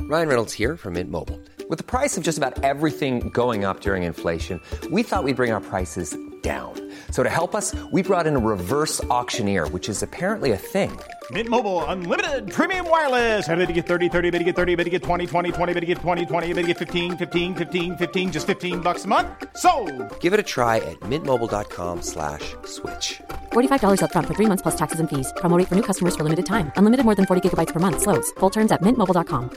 Ryan Reynolds here from Mint Mobile. With the price of just about everything going up during inflation, we thought we'd bring our prices down. So to help us, we brought in a reverse auctioneer, which is apparently a thing. Mint Mobile Unlimited Premium Wireless. How to get 30, 30, bit to get 30, bit to get 20, 20, 20, bit to get 20, 20, bit to get 15, 15, 15, 15, just $15 a month? Sold! Give it a try at mintmobile.com/switch. $45 up front for 3 months plus taxes and fees. Promo rate for new customers for limited time. Unlimited more than 40 gigabytes per month. Slows full terms at mintmobile.com.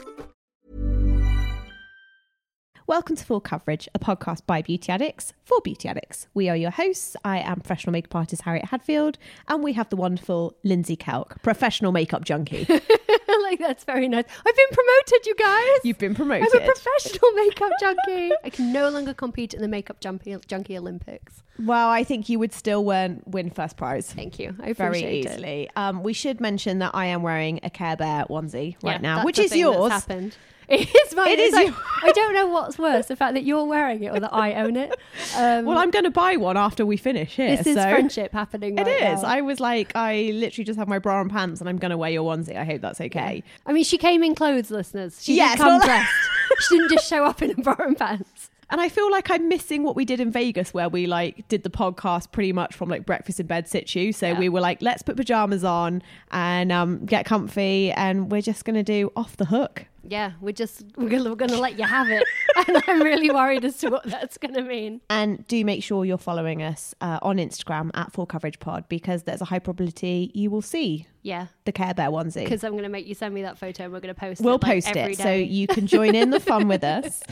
Welcome to Full Coverage, a podcast by beauty addicts for beauty addicts. We are your hosts. I am professional makeup artist Harriet Hadfield, and we have the wonderful Lindsay Kelk, professional makeup junkie. Like, that's very nice. I've been promoted, you guys. You've been promoted. I'm a professional makeup junkie. I can no longer compete in the makeup junkie Olympics. Well, I think you would still win first prize. Thank you. I Very appreciate easily. We should mention that I am wearing a Care Bear onesie right now, that's which the is thing yours. that's happened. It is mine. It is like, yours. I don't know what's worse, the fact that you're wearing it or that I own it. Well, I'm going to buy one after we finish here. This is friendship happening right It is. now. I was like, I literally just have my bra and pants and I'm going to wear your onesie. I hope that's okay. I mean, she came in clothes, listeners. She Yes, did come well- dressed. She didn't just show up in a bra and pants. And I feel like I'm missing what we did in Vegas, where we like did the podcast pretty much from like breakfast in bed situ. So we were like, let's put pajamas on and get comfy, and we're just going to do Off the Hook. Yeah, we're gonna let you have it. And I'm really worried as to what that's going to mean. And do make sure you're following us on Instagram at Full Coverage Pod, because there's a high probability you will see the Care Bear onesie. Because I'm going to make you send me that photo and we're going to post We'll it. Like, post every it day. so you can join in the fun with us.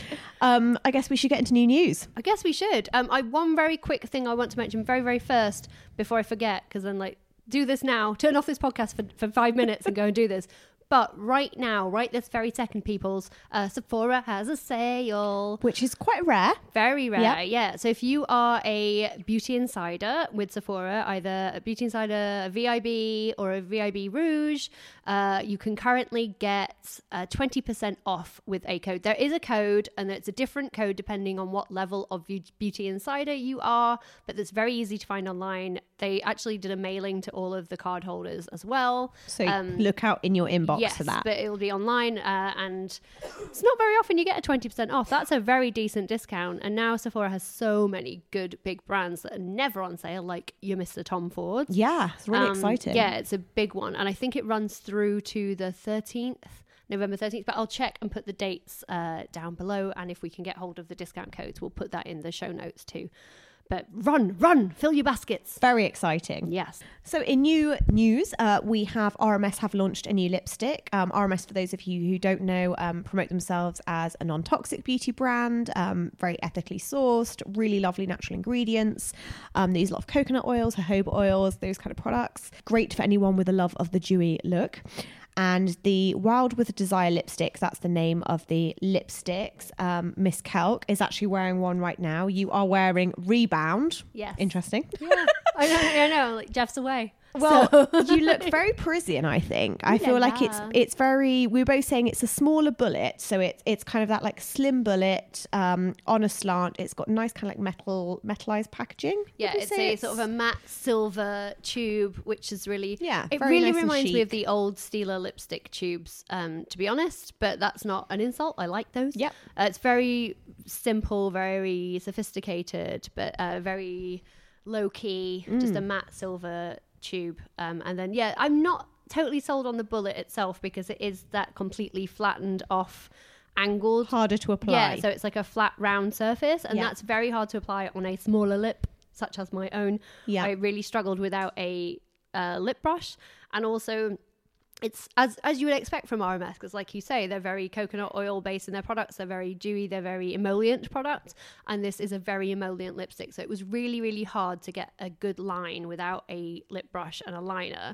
I guess we should get into new news. I guess we should. One very quick thing I want to mention very, very first before I forget, because I'm like, do this now. Turn off this podcast for 5 minutes and go and do this. But right now, right this very second, peoples, Sephora has a sale. Which is quite rare. Very rare, Yep. yeah. So if you are a beauty insider with Sephora, either a beauty insider, a VIB, or a VIB Rouge, you can currently get 20% off with a code. There is a code, and it's a different code depending on what level of beauty insider you are, but it's very easy to find online. They actually did a mailing to all of the card holders as well. So look out in your inbox yes, for that. But it'll be online, and it's not very often you get a 20% off. That's a very decent discount. And now Sephora has so many good big brands that are never on sale, like your Mr. Tom Ford. Yeah, it's really exciting. Yeah, it's a big one. And I think it runs through to the 13th. November 13th, but I'll check and put the dates down below. And if we can get hold of the discount codes, we'll put that in the show notes too. But run, fill your baskets. Very exciting. Yes. So in new news, we have RMS have launched a new lipstick. RMS, for those of you who don't know, promote themselves as a non-toxic beauty brand, very ethically sourced, really lovely natural ingredients. They use a lot of coconut oils, jojoba oils, those kind of products. Great for anyone with a love of the dewy look. And the Wild with Desire lipstick, that's the name of the lipsticks. Miss Kelk is actually wearing one right now. You are wearing Rebound. Yes. Interesting. Yeah. I know. Like, Jeff's away. Well, So- you look very Parisian, I think. I feel like it's very, we were both saying it's a smaller bullet. So it's kind of that like slim bullet on a slant. It's got nice kind of like metallized packaging. Yeah, Would you it's say a sort of a matte silver tube, which is really, it very really nice and reminds me of chic. the old Stila lipstick tubes, to be honest, but that's not an insult. I like those. Yep. It's very simple, very sophisticated, but very low key, just a matte silver tube. And then, yeah, I'm not totally sold on the bullet itself because it is that completely flattened off, angled. Harder to apply. Yeah, so it's like a flat round surface, and Yeah. that's very hard to apply on a smaller lip, such as my own. Yeah. I really struggled without a lip brush, and also it's as you would expect from RMS, because like you say, they're very coconut oil based in their products. They're very dewy. They're very emollient products, and this is a very emollient lipstick. So it was really, really hard to get a good line without a lip brush and a liner.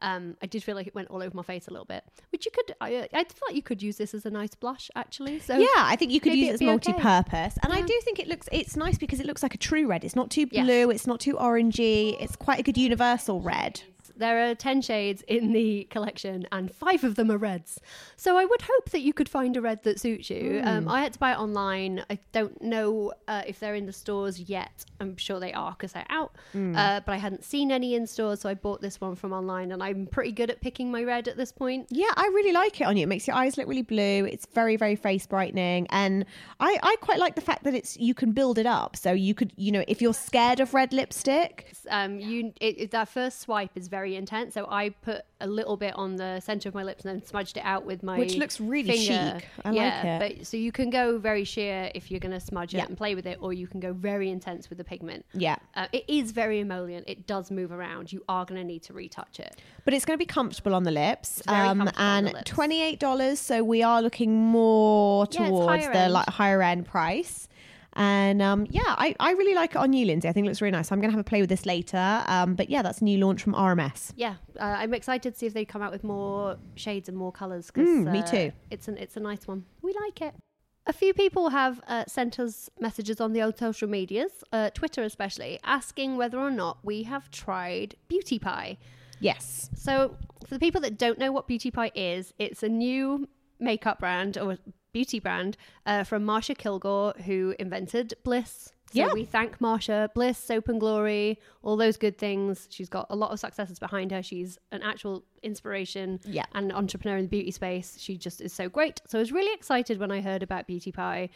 I did feel like it went all over my face a little bit, which you could. I feel like you could use this as a nice blush, actually. So yeah, I think you could maybe use it as it'd be okay. multi-purpose. And I Yeah. do think it's nice because it looks like a true red. It's not too Yes. blue. It's not too orangey. It's quite a good universal red. There are 10 shades in the collection and 5 of them are reds. So I would hope that you could find a red that suits you. I had to buy it online. I don't know if they're in the stores yet. I'm sure they are because they're out. But I hadn't seen any in stores, so I bought this one from online, and I'm pretty good at picking my red at this point. Yeah, I really like it on you. It makes your eyes look really blue. It's very, very face brightening. And I quite like the fact that you can build it up. So you could, if you're scared of red lipstick. That first swipe is very intense. So I put a little bit on the center of my lips and then smudged it out with my Which looks really finger. chic. I like it. But so you can go very sheer if you're going to smudge it and play with it, or you can go very intense with the pigment. Yeah. It is very emollient. It does move around. You are going to need to retouch it. But it's going to be comfortable on the lips. It's very comfortable on and the lips. $28. So we are looking more towards higher the end. higher end price. And I really like it on you, Lindsay. I think it looks really nice. I'm going to have a play with this later. But yeah, that's a new launch from RMS. Yeah, I'm excited to see if they come out with more shades and more colours. Me too. It's a nice one. We like it. A few people have sent us messages on the old social medias, Twitter especially, asking whether or not we have tried Beauty Pie. Yes. So for the people that don't know what Beauty Pie is, it's a new makeup brand or beauty brand from Marsha Kilgore, who invented Bliss. So we thank Marsha. Bliss, Soap and Glory, all those good things. She's got a lot of successes behind her. She's an actual inspiration and entrepreneur in the beauty space. She just is so great. So I was really excited when I heard about Beauty Pie.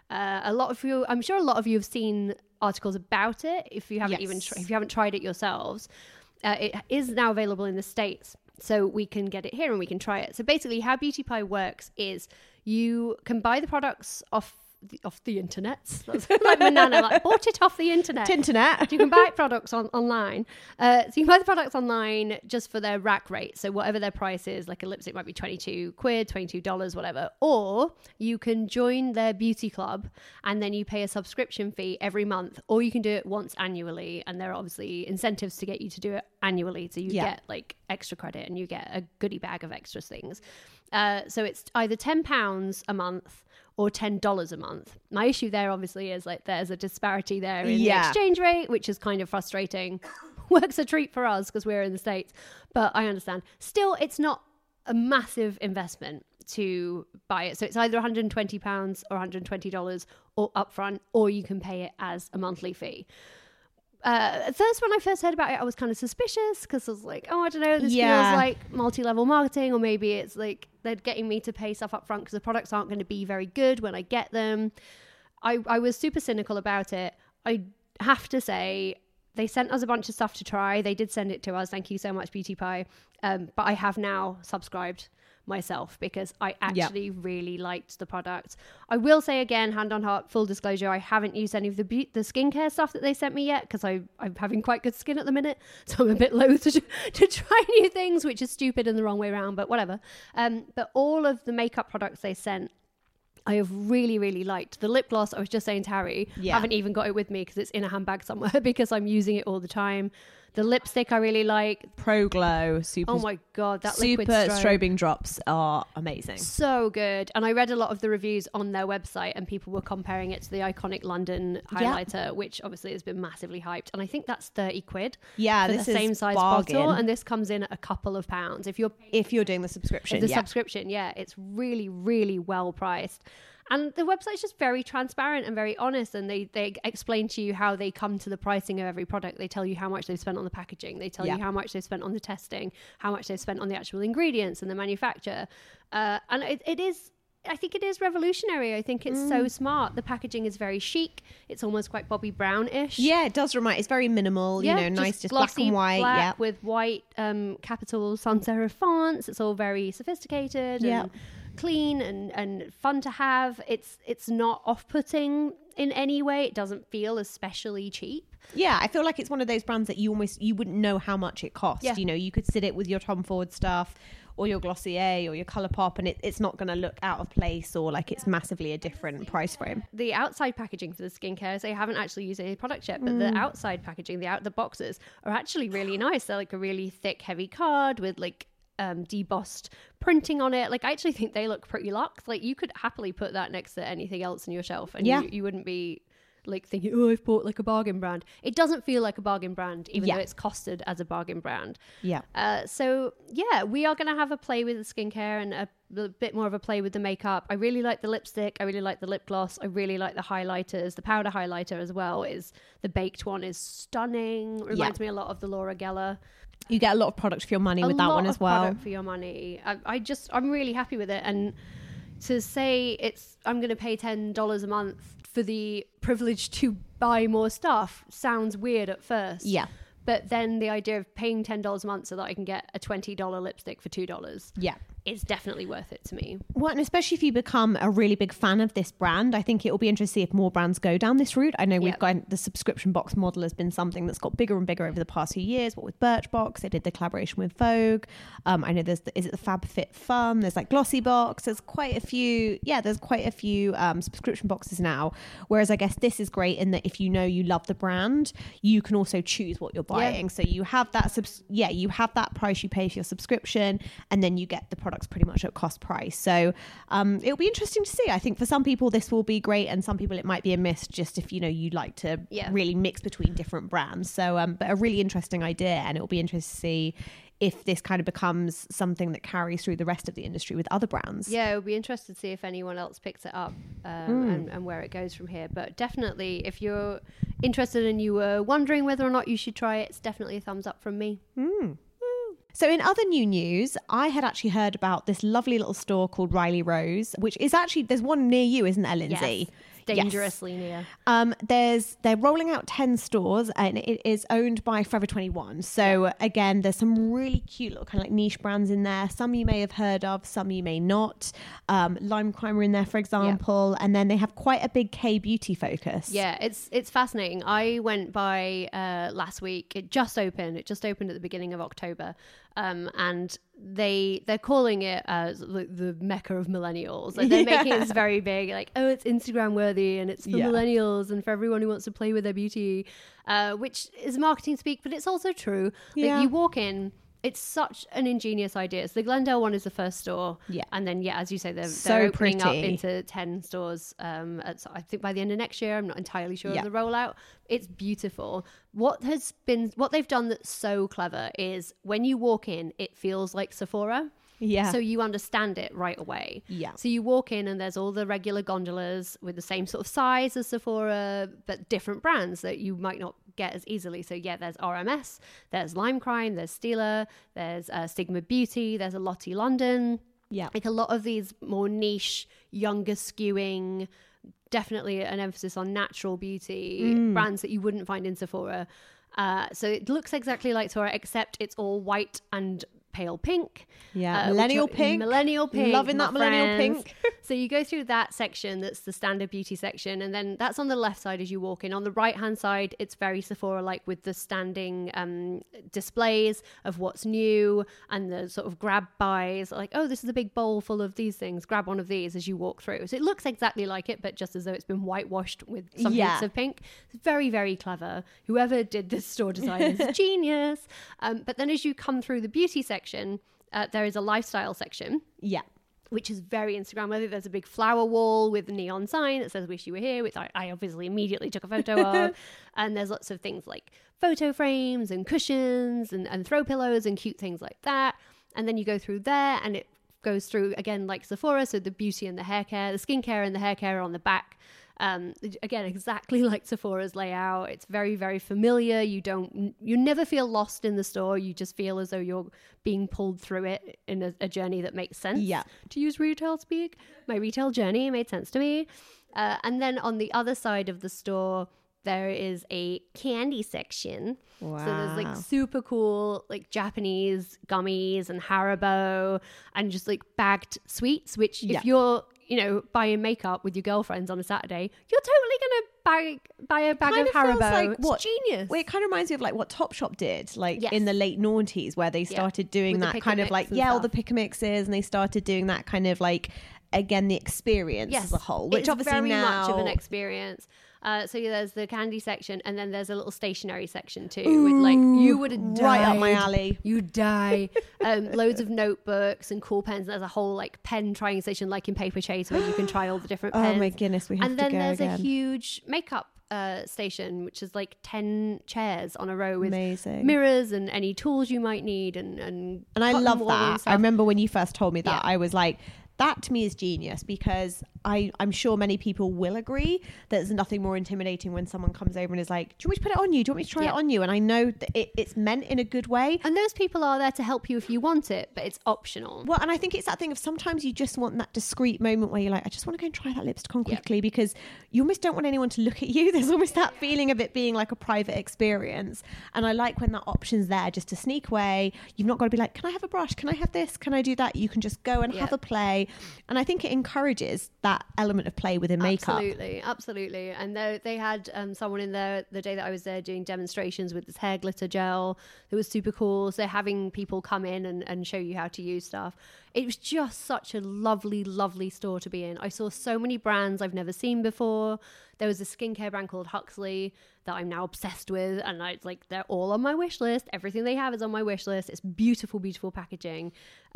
I'm sure a lot of you have seen articles about it. If you haven't if you haven't tried it yourselves, it is now available in the States. So we can get it here and we can try it. So basically how Beauty Pie works is you can buy the products off the internet. That's like my nana, like, bought it off the internet. Tinternet. You can buy products online. So you can buy the products online just for their rack rate. So whatever their price is, like a lipstick might be £22, $22, whatever. Or you can join their beauty club and then you pay a subscription fee every month, or you can do it once annually. And there are obviously incentives to get you to do it annually. So you get like extra credit and you get a goodie bag of extra things. So it's either £10 a month or $10 a month. My issue there obviously is like there's a disparity there in the exchange rate, which is kind of frustrating. Works a treat for us because we're in the States, but I understand. Still, it's not a massive investment to buy it. So it's either £120 or $120 or upfront, or you can pay it as a monthly fee. At first, when I first heard about it, I was kind of suspicious because I was like, oh, I don't know, this feels like multi-level marketing, or maybe it's like they're getting me to pay stuff up front because the products aren't going to be very good when I get them. I was super cynical about it. I have to say, they sent us a bunch of stuff to try. They did send it to us. Thank you so much, Beauty Pie. But I have now subscribed myself because I actually really liked the product. I will say again, hand on heart, full disclosure, I haven't used any of the skincare stuff that they sent me yet because I'm having quite good skin at the minute, so I'm a bit loath to try new things, which is stupid and the wrong way around, but whatever. But all of the makeup products they sent, I have really, really liked. The lip gloss, I was just saying to Harry, haven't even got it with me because it's in a handbag somewhere because I'm using it all the time. The lipstick I really like. Pro Glow. Super. Oh my God, that super liquid strobing drops are amazing. So good. And I read a lot of the reviews on their website and people were comparing it to the iconic London highlighter, which obviously has been massively hyped. And I think that's £30. Yeah, for this the is same size bargain. bottle. And this comes in at a couple of pounds. If you're doing the subscription. Subscription, it's really, really well priced. And the website's just very transparent and very honest, and they explain to you how they come to the pricing of every product. They tell you how much they've spent on the packaging. They tell you how much they've spent on the testing, how much they've spent on the actual ingredients and the manufacture. And it is, I think it is revolutionary. I think it's so smart. The packaging is very chic. It's almost quite Bobbi Brown-ish. Yeah, it does remind. It's very minimal, nice, just black and white. Black with white capital sans serif fonts. It's all very sophisticated and clean and fun to have. It's not off-putting in any way. It doesn't feel especially cheap. Yeah, I feel like it's one of those brands that you wouldn't know how much it costs. Yeah. You could sit it with your Tom Ford stuff or your Glossier or your Colourpop, and it's not going to look out of place or like it's massively a different price frame. The outside packaging for the skincare, so I haven't actually used any product yet, but the outside packaging, the boxes are actually really nice. They're like a really thick, heavy card with like debossed printing on it. Like I actually think they look pretty luxe. Like you could happily put that next to anything else on your shelf and you wouldn't be like thinking, oh, I've bought like a bargain brand. It doesn't feel like a bargain brand, even Yeah. though it's costed as a bargain brand. Yeah. So yeah, we are going to have a play with the skincare and a bit more of a play with the makeup. I really like the lipstick. I really like the lip gloss. I really like the highlighters. The powder highlighter as well is the baked one is stunning. Reminds me a lot of the Laura Geller. You get a lot of product for your money with that one as well. Product for your money. I'm really happy with it. And to say I'm going to pay $10 a month for the privilege to buy more stuff sounds weird at first. Yeah. But then the idea of paying $10 a month so that I can get a $20 lipstick for $2 Yeah. is definitely worth it to me. Well, and especially if you become a really big fan of this brand, I think it will be interesting to see if more brands go down this route. I know we've got the subscription box model has been something that's got bigger and bigger over the past few years. What with Birchbox, they did the collaboration with Vogue. I know is it the FabFitFun? There's like Glossy Box. There's quite a few. Yeah, there's quite a few subscription boxes now. Whereas I guess this is great in that if you know you love the brand, you can also choose what you're buying. So you have that you have that price you pay for your subscription, and then you get the products pretty much at cost price. So it'll be interesting to see. I think for some people this will be great, and some people it might be a miss just if you'd like to really mix between different brands. So but a really interesting idea, and it'll be interesting to see if this kind of becomes something that carries through the rest of the industry with other brands. Yeah, it would be interesting to see if anyone else picks it up and where it goes from here. But definitely, if you're interested and you were wondering whether or not you should try it, it's definitely a thumbs up from me. So in other new news, I had actually heard about this lovely little store called Riley Rose, which is actually, there's one near you, isn't there, Lindsay? Yes. Dangerously near. They're rolling out 10 stores, and it is owned by Forever 21. So again, there's some really cute little kind of like niche brands in there. Some you may have heard of, some you may not. Lime Crime are in there, for example, and then they have quite a big K-beauty focus. Yeah, it's fascinating. I went by last week. It just opened at the beginning of October. And they're calling it the Mecca of millennials. Like they're making it very big, like, oh, it's Instagram worthy and it's for millennials and for everyone who wants to play with their beauty, which is marketing speak, but it's also true. Like you walk in, it's such an ingenious idea. So the Glendale one is the first store. Yeah. And then, as you say, they're opening up into 10 stores. I think by the end of next year. I'm not entirely sure of the rollout. It's beautiful. What they've done that's so clever is when you walk in, it feels like Sephora. Yeah. So you understand it right away. Yeah. So you walk in and there's all the regular gondolas with the same sort of size as Sephora, but different brands that you might not get as easily. So there's RMS, there's Lime Crime, there's Stila, there's Stigma Beauty, there's a Lottie London. Yeah. Like a lot of these more niche, younger skewing, definitely an emphasis on natural beauty brands that you wouldn't find in Sephora. So it looks exactly like Sephora, except it's all white and pale pink. Yeah, millennial pink. Loving that millennial pink. So you go through that section, that's the standard beauty section, and then that's on the left side as you walk in. On the right hand side, it's very Sephora-like with the standing displays of what's new and the sort of grab buys, like, oh, this is a big bowl full of these things, grab one of these as you walk through. So it looks exactly like it, but just as though it's been whitewashed with some hints of pink. It's very, very clever. Whoever did this store design is genius. But then as you come through the beauty section, there is a lifestyle section. Yeah. Which is very Instagram-worthy. There's a big flower wall with a neon sign that says "Wish You Were Here," which I obviously immediately took a photo of. And there's lots of things like photo frames and cushions and throw pillows and cute things like that. And then you go through there and it goes through, again, like Sephora, so the beauty and the hair care, the skincare and the hair care are on the back. Again, exactly like Sephora's layout. It's very, very familiar. You never feel lost in the store. You just feel as though you're being pulled through it in a journey that makes sense. Yeah. To use retail speak, my retail journey made sense to me. And then on the other side of the store, there is a candy section. Wow. So there's like super cool like Japanese gummies and Haribo and just like bagged sweets, which if you're buying makeup with your girlfriends on a Saturday, you're totally gonna buy a bag of Haribo. Like, it's genius. Well, it kind of reminds me of like what Topshop did, like in the late noughties, where they started doing that kind of like all the pick and mixes, and they started doing that kind of like, again, the experience as a whole, which it's obviously very now much of an experience. So there's the candy section, and then there's a little stationery section too. With like, you would have died. Right up my alley. You'd die. Loads of notebooks and cool pens. There's a whole like pen trying station, like in Paper Chase, where you can try all the different pens. Oh my goodness, we have to go again. And then there's a huge makeup station, which is like 10 chairs on a row with Amazing. mirrors and any tools you might need, and I cotton love wool that. and stuff. I remember when you first told me that, Yeah. I was like, that to me is genius, because I'm sure many people will agree that there's nothing more intimidating when someone comes over and is like, do you want me to put it on you? Do you want me to try it on you? And I know that it's meant in a good way. And those people are there to help you if you want it, but it's optional. Well, and I think it's that thing of sometimes you just want that discreet moment where you're like, I just want to go and try that lipstick on quickly, because you almost don't want anyone to look at you. There's almost that feeling of it being like a private experience. And I like when that option's there just to sneak away. You've not got to be like, can I have a brush? Can I have this? Can I do that? You can just go and have a play. And I think it encourages that element of play within makeup. Absolutely. And they had someone in there the day that I was there doing demonstrations with this hair glitter gel. It was super cool. So they're having people come in and show you how to use stuff. It was just such a lovely, lovely store to be in. I saw so many brands I've never seen before. There was a skincare brand called Huxley that I'm now obsessed with, and they're all on my wish list. Everything they have is on my wish list. It's beautiful, beautiful packaging.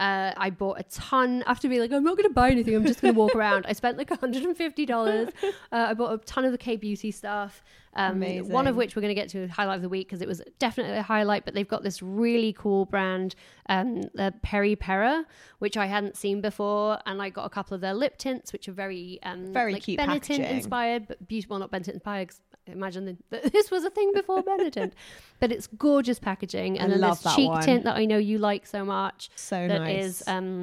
I bought a ton after being like, I'm not going to buy anything. I'm just going to walk around. I spent like $150. I bought a ton of the K-beauty stuff. Amazing. One of which we're going to get to highlight of the week because it was definitely a highlight, but they've got this really cool brand, the Peri Pera, which I hadn't seen before, and I got a couple of their lip tints, which are very like cute Benetton packaging. inspired, but beautiful. Well, not Benetton inspired. Imagine that this was a thing before Benetton, but it's gorgeous packaging. And I then love this that cheek one. tint that I know you like so much. So that nice. is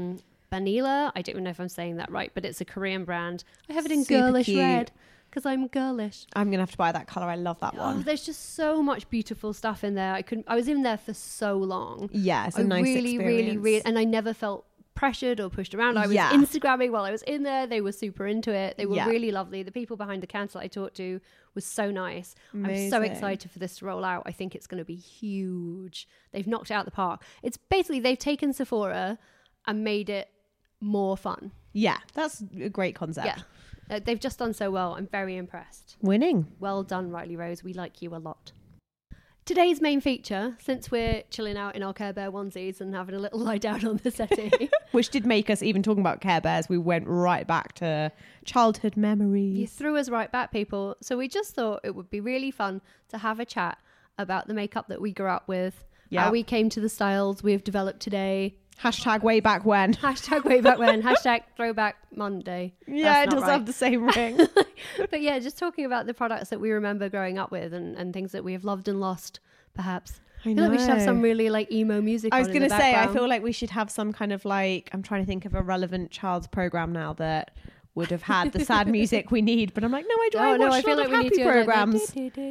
Vanilla. I don't even know if I'm saying that right, but it's a Korean brand. I have it in Super girlish cute. red because I'm girlish. I'm going to have to buy that colour. I love that Oh, one. there's just so much beautiful stuff in there. I was in there for so long. Yeah, it's a nice really, experience. and I never felt pressured or pushed around. I was Yeah. Instagramming while I was in there. They were super into it. They were Yeah. really lovely. The people behind the counter that I talked to was so nice. I'm so Amazing. excited for this to roll out. I think it's going to be huge. They've knocked it out the park. It's basically they've taken Sephora and made it more fun. Yeah, that's a great concept. Yeah. They've just done so well. I'm very impressed. Winning. Well done, Riley Rose. We like you a lot. Today's main feature, since we're chilling out in our Care Bear onesies and having a little lie down on the settee. Which did make us, even talking about Care Bears, we went right back to childhood memories. You threw us right back, people. So we just thought it would be really fun to have a chat about the makeup that we grew up with, how we came to the styles we've developed today. Hashtag way back when. Hashtag way back when. Hashtag throwback Monday. Yeah, it That's not does right. have the same ring. But yeah, just talking about the products that we remember growing up with and things that we have loved and lost, perhaps. I feel like we should have know. some really like emo music I was going to say, I feel like we should have some kind of like, I'm trying to think of a relevant child's program now that would have had the sad music we need, but I'm like, no, I watch I feel like we need happy to programs.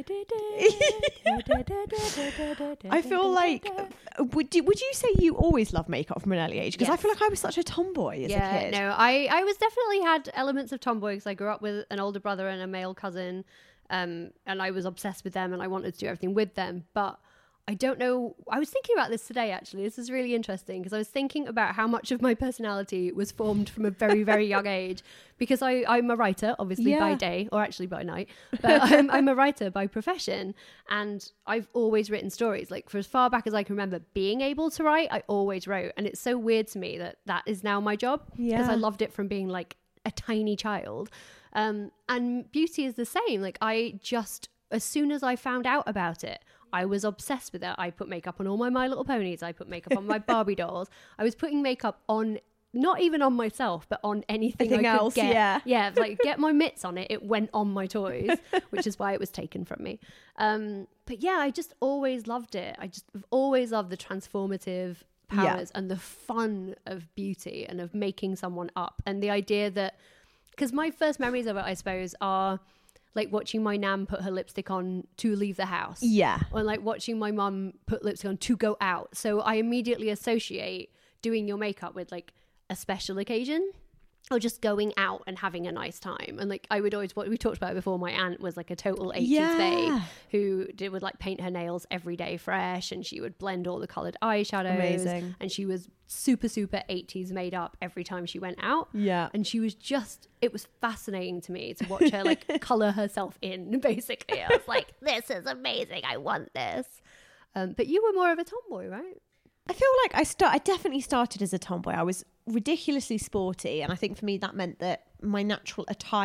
I feel like, would you say you always loved makeup from an early age? Because I Yes. feel like I was such a tomboy as a kid. No, I was definitely had elements of tomboy because I grew up with an older brother and a male cousin, and I was obsessed with them and I wanted to do everything with them. But I don't know. I was thinking about this today, actually. This is really interesting because I was thinking about how much of my personality was formed from a very, very young age. Because I'm a writer, obviously, by day, or actually by night. But I'm a writer by profession. And I've always written stories. Like, for as far back as I can remember being able to write, I always wrote. And it's so weird to me that that is now my job. Because I loved it from being, like, a tiny child. And beauty is the same. Like, I just, as soon as I found out about it, I was obsessed with it. I put makeup on all my Little Ponies. I put makeup on my Barbie dolls. I was putting makeup on, not even on myself, but on anything I could else, get. Yeah, like get my mitts on it. It went on my toys, which is why it was taken from me. But yeah, I just always loved it. I just always loved the transformative powers and the fun of beauty and of making someone up. And the idea that, because my first memories of it, I suppose, are like watching my nan put her lipstick on to leave the house. Yeah. Or like watching my mum put lipstick on to go out. So I immediately associate doing your makeup with like a special occasion or just going out and having a nice time. And like I would always, what we talked about before, my aunt was like a total 80s babe who would like paint her nails every day fresh, and she would blend all the coloured eyeshadows. Amazing. And she was super 80s made up every time she went out. Yeah. And she was just, it was fascinating to me to watch her like colour herself in, basically. I was like, this is amazing. I want this. But you were more of a tomboy, right? I feel like I definitely started as a tomboy. I was ridiculously sporty, and I think for me that meant that my natural attire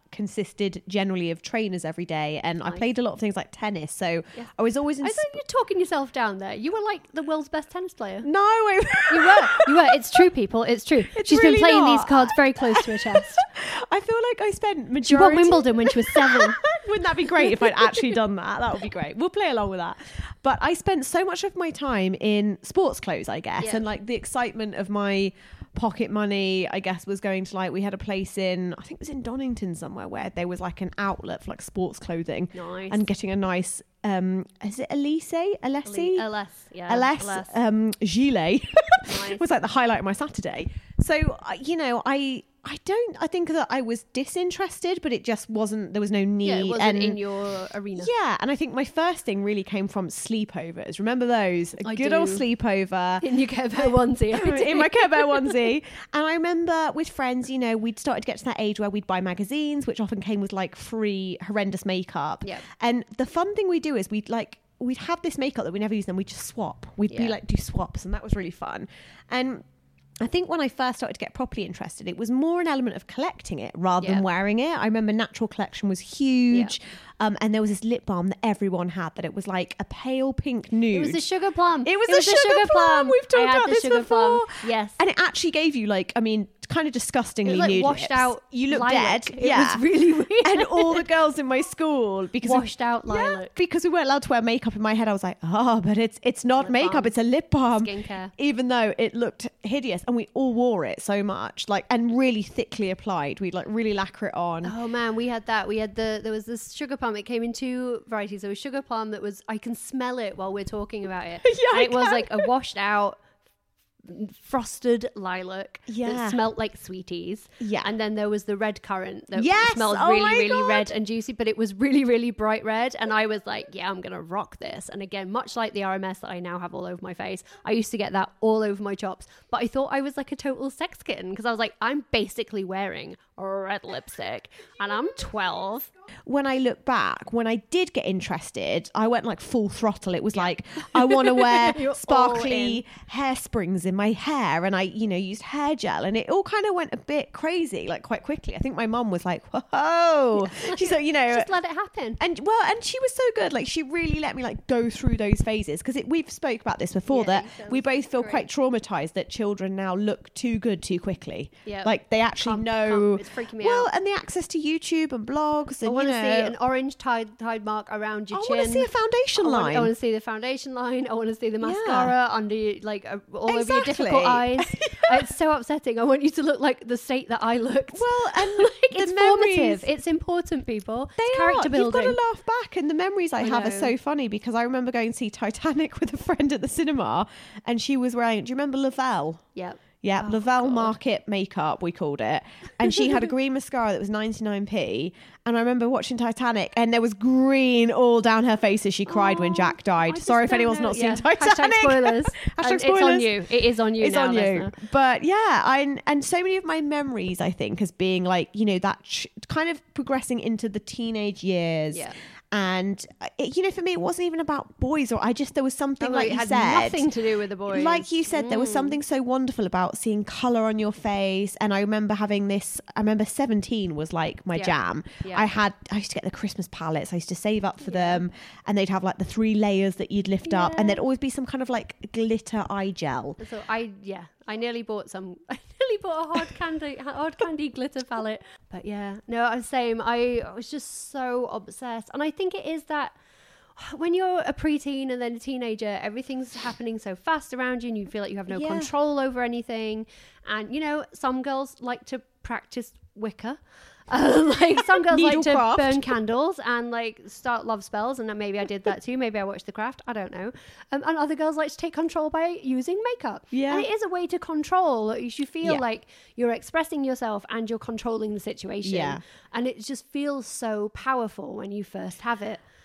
consisted generally of trainers every day, and I played a lot of things like tennis. So I was always. I thought you were talking yourself down there. You were like the world's best tennis player. No, You were. It's true, people. It's true. She's really been playing not. these cards very close to her chest. I feel like I spent majority. She won Wimbledon when she was 7. Wouldn't that be great if I'd actually done that? That would be great. We'll play along with that. But I spent so much of my time in sports clothes, I guess, Yeah. and like the excitement of my pocket money, I guess, was going to like, we had a place in, I think it was in Donington somewhere, where there was like an outlet for like sports clothing. Nice. And getting a nice is it Alessi gilet Nice. was like the highlight of my Saturday. So I think that I was disinterested, but it just wasn't, there was no need. Yeah, it wasn't in your arena. Yeah, and I think my first thing really came from sleepovers. Remember those? A I good do. old sleepover. In your Care Bear onesie. In my Care Bear onesie. And I remember with friends, we'd started to get to that age where we'd buy magazines, which often came with like free horrendous makeup. Yep. And the fun thing we do is we'd have this makeup that we never use, and we'd just swap. We'd be like, do swaps, and that was really fun. And I think when I first started to get properly interested, it was more an element of collecting it rather than wearing it. I remember Natural Collection was huge. And there was this lip balm that everyone had, that it was like a pale pink nude. It was the Sugar Plum. It was the Sugar Plum. We've talked about this before. Yes. And it actually gave you like, I mean, kind of disgustingly It was like nude washed lips. out You look lilac. dead. It was really weird. And all the girls in my school, because Washed out lilac. because we weren't allowed to wear makeup, in my head I was like, but it's not Lip makeup, balm. it's a lip balm. Skincare. Even though it looked hideous, and we all wore it so much, like, and really thickly applied. We'd like really lacquer it on. Oh man, we had that. There was this Sugar Plum. It came in 2 varieties. There was Sugar Plum that was, I can smell it while we're talking about it. Yeah, And it was I like a washed out frosted lilac Yeah. that smelled like sweeties. Yeah. And then there was the red currant that Yes! smelled Oh really, my really God! red and juicy, but it was really, really bright red. And I was like, yeah, I'm going to rock this. And again, much like the RMS that I now have all over my face, I used to get that all over my chops. But I thought I was like a total sex kitten, because I was like, I'm basically wearing red lipstick and I'm 12. When I look back, when I did get interested, I went like full throttle. It was like, I want to wear You're all sparkly hairsprings in my hair, and I, used hair gel, and it all kind of went a bit crazy, like quite quickly. I think my mum was like, whoa. She's like, Just let it happen. and she was so good. Like, she really let me like go through those phases, because we've spoke about this before, Yeah, that that we both was feel great. quite traumatized that children now look too good too quickly. Yeah. Like, they actually Can't- know. it's freaking me well, out. and the access to YouTube and blogs, I and want to see an orange tide mark around your I chin. want to see a foundation line. I want to see the foundation line. I want to see the Yeah. mascara under like all over your Exactly. difficult eyes. It's so upsetting. I want you to look like the state that I looked. Well, and like, the it's memories- formative. It's important, people. They It's are. character building. You've got to laugh back, and the memories I have are know. so funny, because I remember going to see Titanic with a friend at the cinema, and she was wearing. Do you remember Lavelle? Yep. Yeah, Oh, Lavelle God. Market makeup, we called it. And she had a green mascara that was 99p. And I remember watching Titanic, and there was green all down her face as she cried when Jack died. just Sorry if don't anyone's know. not seen Yeah. Titanic. Hashtag spoilers. Hashtag And spoilers. It's on you. It is on you It's now, on you. listener. But yeah, and so many of my memories, I think, as being like, that kind of progressing into the teenage years. Yeah. And for me, it wasn't even about boys, or there was something Oh, like it you had said, nothing to do with the boys. like you said, there was something so wonderful about seeing colour on your face. And I remember having this, 17 was like my Yeah. jam. Yeah. I used to get the Christmas palettes. I used to save up for them, and they'd have like the 3 layers that you'd lift up, and there'd always be some kind of like glitter eye gel. So I nearly bought some. I nearly bought a hard candy glitter palette. But yeah, no, I'm the same. I was just so obsessed, and I think it is that when you're a preteen and then a teenager, everything's happening so fast around you, and you feel like you have no control over anything. And some girls like to practice Wicca. Like some girls like to Needlecraft. burn candles and like start love spells, and then maybe I did that too. Maybe I watched The Craft. I don't know. And other girls like to take control by using makeup. Yeah. And it is a way to control. You should feel Yeah. like you're expressing yourself and you're controlling the situation. Yeah. And it just feels so powerful when you first have it.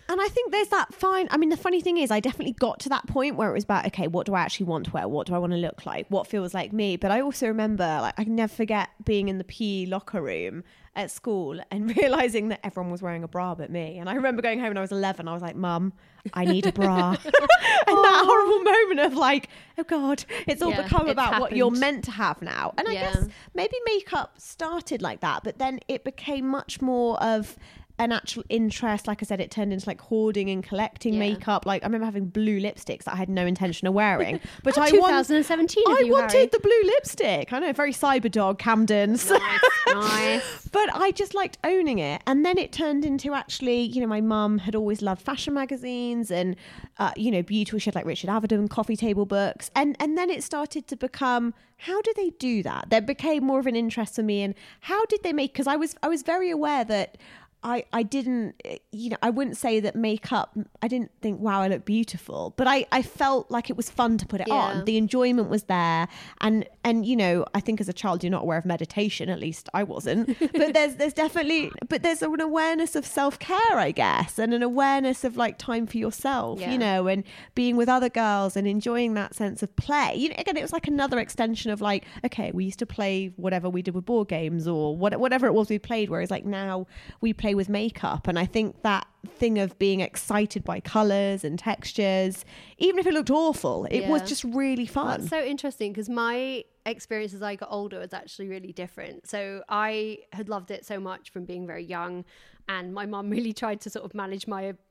And I think there's that fine. I mean, the funny thing is, I definitely got to that point where it was about, okay, what do I actually want to wear? What do I want to look like? What feels like me? But I also remember, like, I can never forget being in the PE locker room at school and realizing that everyone was wearing a bra but me. And I remember going home when I was 11. I was like, Mum, I need a bra. And that horrible moment of like, oh God, it's all become about what you're meant to have now. And I guess maybe makeup started like that, but then it became much more of an actual interest. Like I said, it turned into like hoarding and collecting makeup. Like I remember having blue lipsticks that I had no intention of wearing, but I 2017 wanted the blue lipstick. I know, very Cyberdog Camden's. Nice. But I just liked owning it. And then it turned into actually, you know, my mum had always loved fashion magazines and you know, beautiful shit like Richard Avedon, coffee table books, and then it started to become, how do they do that? There became more of an interest for me in how did they make, because I was very aware that I didn't, you know, I wouldn't say that makeup, I didn't think, wow, I look beautiful, but I felt like it was fun to put it on. The enjoyment was there. And, you know, I think as a child, you're not aware of meditation, at least I wasn't, but there's definitely, but there's an awareness of self-care, I guess, and an awareness of like time for yourself, you know, and being with other girls and enjoying that sense of play. You know, again, it was like another extension of like, okay, we used to play whatever we did with board games or whatever it was we played, whereas like now we play with makeup. And I think that thing of being excited by colours and textures, even if it looked awful, it was just really fun. That's so interesting, because my experience as I got older was actually really different. So I had loved it so much from being very young, and my mum really tried to sort of manage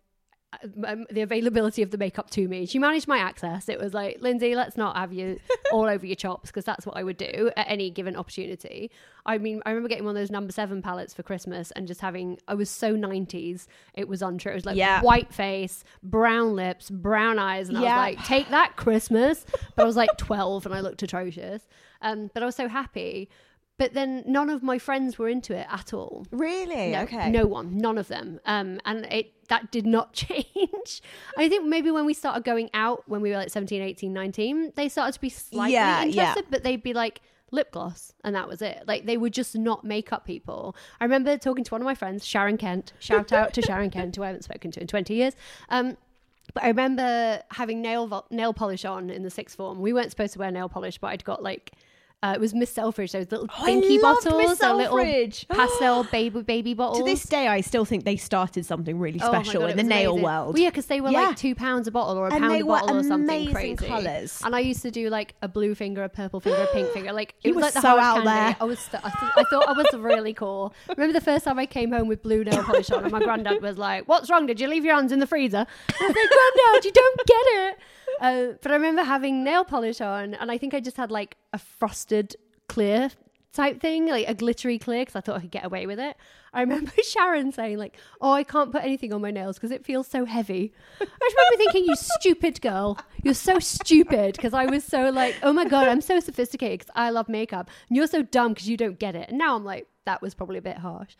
the availability of the makeup to me. She managed my access. It was like, Lindsay, let's not have you all over your chops, because that's what I would do at any given opportunity. I mean, I remember getting one of those No. 7 palettes for Christmas and just having, I was so 90s, it was untrue. It was like white face, brown lips, brown eyes, and I was like, take that, Christmas. But I was like 12 and I looked atrocious. But I was so happy. But then none of my friends were into it at all. Really? No, okay. No one, none of them. And that did not change. I think maybe when we started going out, when we were like 17, 18, 19, they started to be slightly interested, but they'd be like, lip gloss, and that was it. Like, they were just not makeup people. I remember talking to one of my friends, Sharon Kent. Shout out to Sharon Kent, who I haven't spoken to in 20 years. But I remember having nail polish on in the sixth form. We weren't supposed to wear nail polish, but I'd got like it was Miss Selfridge, those little pinky bottles, a little pastel baby bottles. To this day, I still think they started something really special in the nail world. Well, yeah, because they were like £2 a bottle or £1 a bottle or something crazy. Colours. And I used to do like a blue finger, a purple finger, a pink finger. Like it you was were like the so out candy. there. I thought I was really cool. Remember the first time I came home with blue nail polish on, and my granddad was like, "What's wrong? Did you leave your hands in the freezer?" I was like, "Granddad, you don't get it." But I remember having nail polish on, and I think I just had like a frosted clear type thing, like a glittery clear, because I thought I could get away with it. I remember Sharon saying like, "Oh, I can't put anything on my nails because it feels so heavy." I just remember thinking, you stupid girl, you're so stupid, because I was so like, oh my God, I'm so sophisticated because I love makeup, and you're so dumb because you don't get it. And now I'm like, that was probably a bit harsh.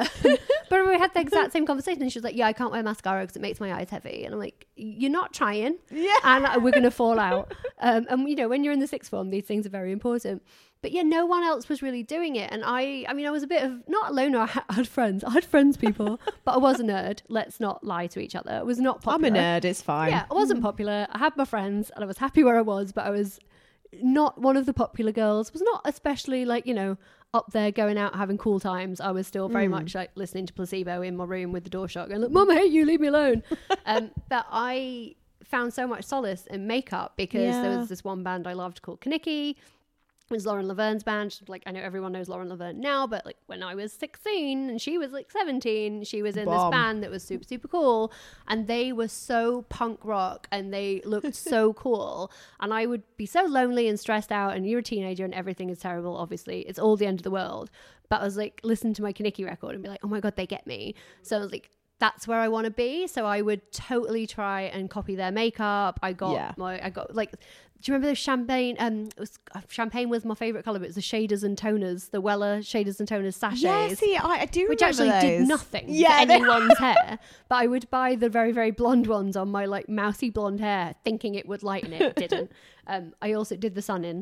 But we had the exact same conversation, and she was like, yeah, I can't wear mascara because it makes my eyes heavy. And I'm like, you're not trying. And we're going to fall out. And you know, when you're in the sixth form, these things are very important. But yeah, no one else was really doing it. And I mean, I was a bit of, not a loner, I had friends, people, but I was a nerd. Let's not lie to each other. I was not popular. I'm a nerd, it's fine. Yeah, I wasn't popular. I had my friends and I was happy where I was, but I was not one of the popular girls. Was not especially like, you know, up there going out having cool times. I was still very much like listening to Placebo in my room with the door shut, going like, Mum, I hate you, leave me alone. But I found so much solace in makeup because there was this one band I loved called Kenickie. It was Lauren Laverne's band. Like, I know everyone knows Lauren Laverne now, but like when I was 16 and she was like 17, she was in this band that was super, super cool. And they were so punk rock and they looked so cool. And I would be so lonely and stressed out, and you're a teenager and everything is terrible, obviously. It's all the end of the world. But I was like, listen to my Kenickie record and be like, oh my God, they get me. So I was like, that's where I want to be. So I would totally try and copy their makeup. I got like, do you remember those champagne? Champagne was my favorite color. But it was the shaders and toners, the Weller shaders and toners sachets. Yeah, see, I do which remember actually those. did nothing for anyone's hair. But I would buy the very, very blonde ones on my like mousy blonde hair, thinking it would lighten it. It didn't. I also did the sun in.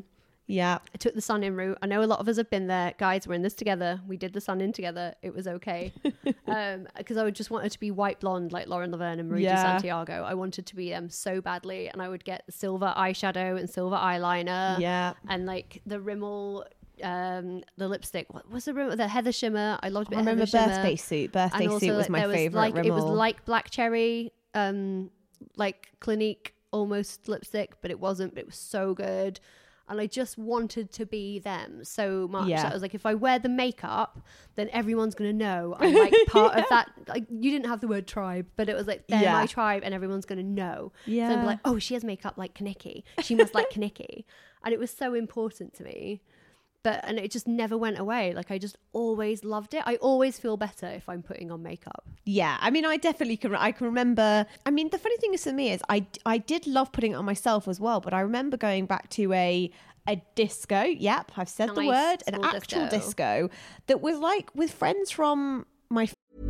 Yeah. I took the sun in route. I know a lot of us have been there. Guys, we're in this together. We did the sun in together. It was okay. Because I would just wanted to be white blonde like Lauren Laverne and Marie Santiago. I wanted to be them so badly. And I would get silver eyeshadow and silver eyeliner. Yeah. And like the Rimmel, the lipstick. What was the Rimmel? The Heather Shimmer. I loved it. I remember Birthday Suit. Birthday Suit was my favourite Rimmel. It was like Black Cherry, like Clinique almost lipstick, but it wasn't. But it was so good. And I just wanted to be them so much. Yeah. So I was like, if I wear the makeup, then everyone's going to know I'm like part of that. Like, you didn't have the word tribe, but it was like, they're my tribe and everyone's going to know. Yeah. So I'm like, oh, she has makeup like Kaniki. She must like Kaniki. And it was so important to me. And it just never went away. Like, I just always loved it. I always feel better if I'm putting on makeup. Yeah, I mean, I definitely can. I can remember. I mean, the funny thing is for me is I did love putting it on myself as well. But I remember going back to a disco. Yep, I've said the word. An actual disco that was like with friends from my.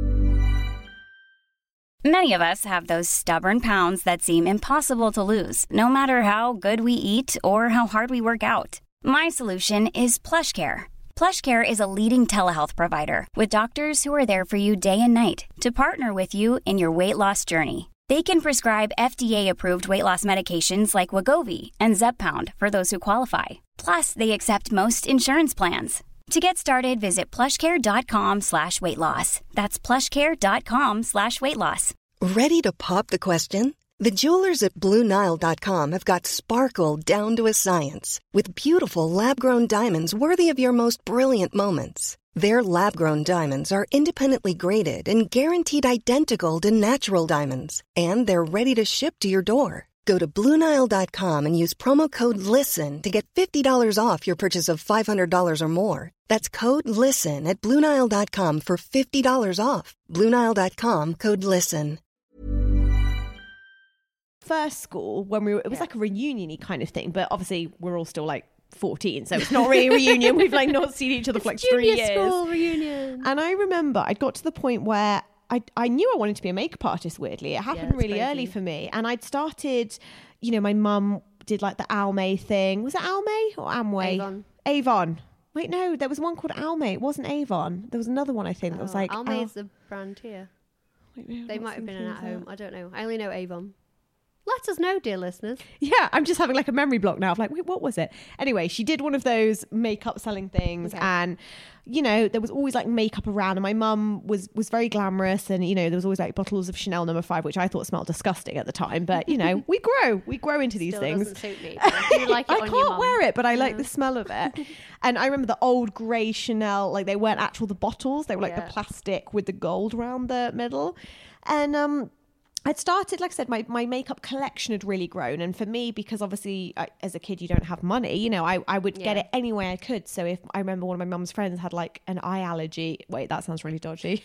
Many of us have those stubborn pounds that seem impossible to lose, no matter how good we eat or how hard we work out. My solution is PlushCare. PlushCare is a leading telehealth provider with doctors who are there for you day and night to partner with you in your weight loss journey. They can prescribe FDA-approved weight loss medications like Wegovy and Zepbound for those who qualify. Plus, they accept most insurance plans. To get started, visit plushcare.com/weightloss. That's plushcare.com/weightloss. Ready to pop the question? The jewelers at BlueNile.com have got sparkle down to a science with beautiful lab-grown diamonds worthy of your most brilliant moments. Their lab-grown diamonds are independently graded and guaranteed identical to natural diamonds, and they're ready to ship to your door. Go to BlueNile.com and use promo code LISTEN to get $50 off your purchase of $500 or more. That's code LISTEN at BlueNile.com for $50 off. BlueNile.com, code LISTEN. First school, when it was like a reunion-y kind of thing, but obviously we're all still like 14, so it's not really a reunion. We've like not seen each other for like 3 years. School reunion. And I remember I'd got to the point where I knew I wanted to be a makeup artist. Weirdly, it happened really early for me, and I'd started. You know, my mum did like the Almay thing. Was it Almay or Amway? Avon. Wait, no, there was one called Almay. It wasn't Avon. There was another one I think that was like Almay is the brand here. Wait, no, they might have been an at home. I don't know. I only know Avon. Let us know, dear listeners. Yeah, I'm just having like a memory block now of like, wait, what was it? Anyway, she did one of those makeup selling things, and you know, there was always like makeup around, and my mum was very glamorous, and you know, there was always like bottles of Chanel No. 5, which I thought smelled disgusting at the time, but you know, we grow into these things. Doesn't suit me. You like it I on your can't mum. wear it, but I like the smell of it. And I remember the old grey Chanel, like they weren't actual the bottles, they were like the plastic with the gold around the middle, and I'd started, like I said, my makeup collection had really grown. And for me, because obviously as a kid, you don't have money, you know, I would get it any way I could. So if I remember one of my mum's friends had like an eye allergy. Wait, that sounds really dodgy.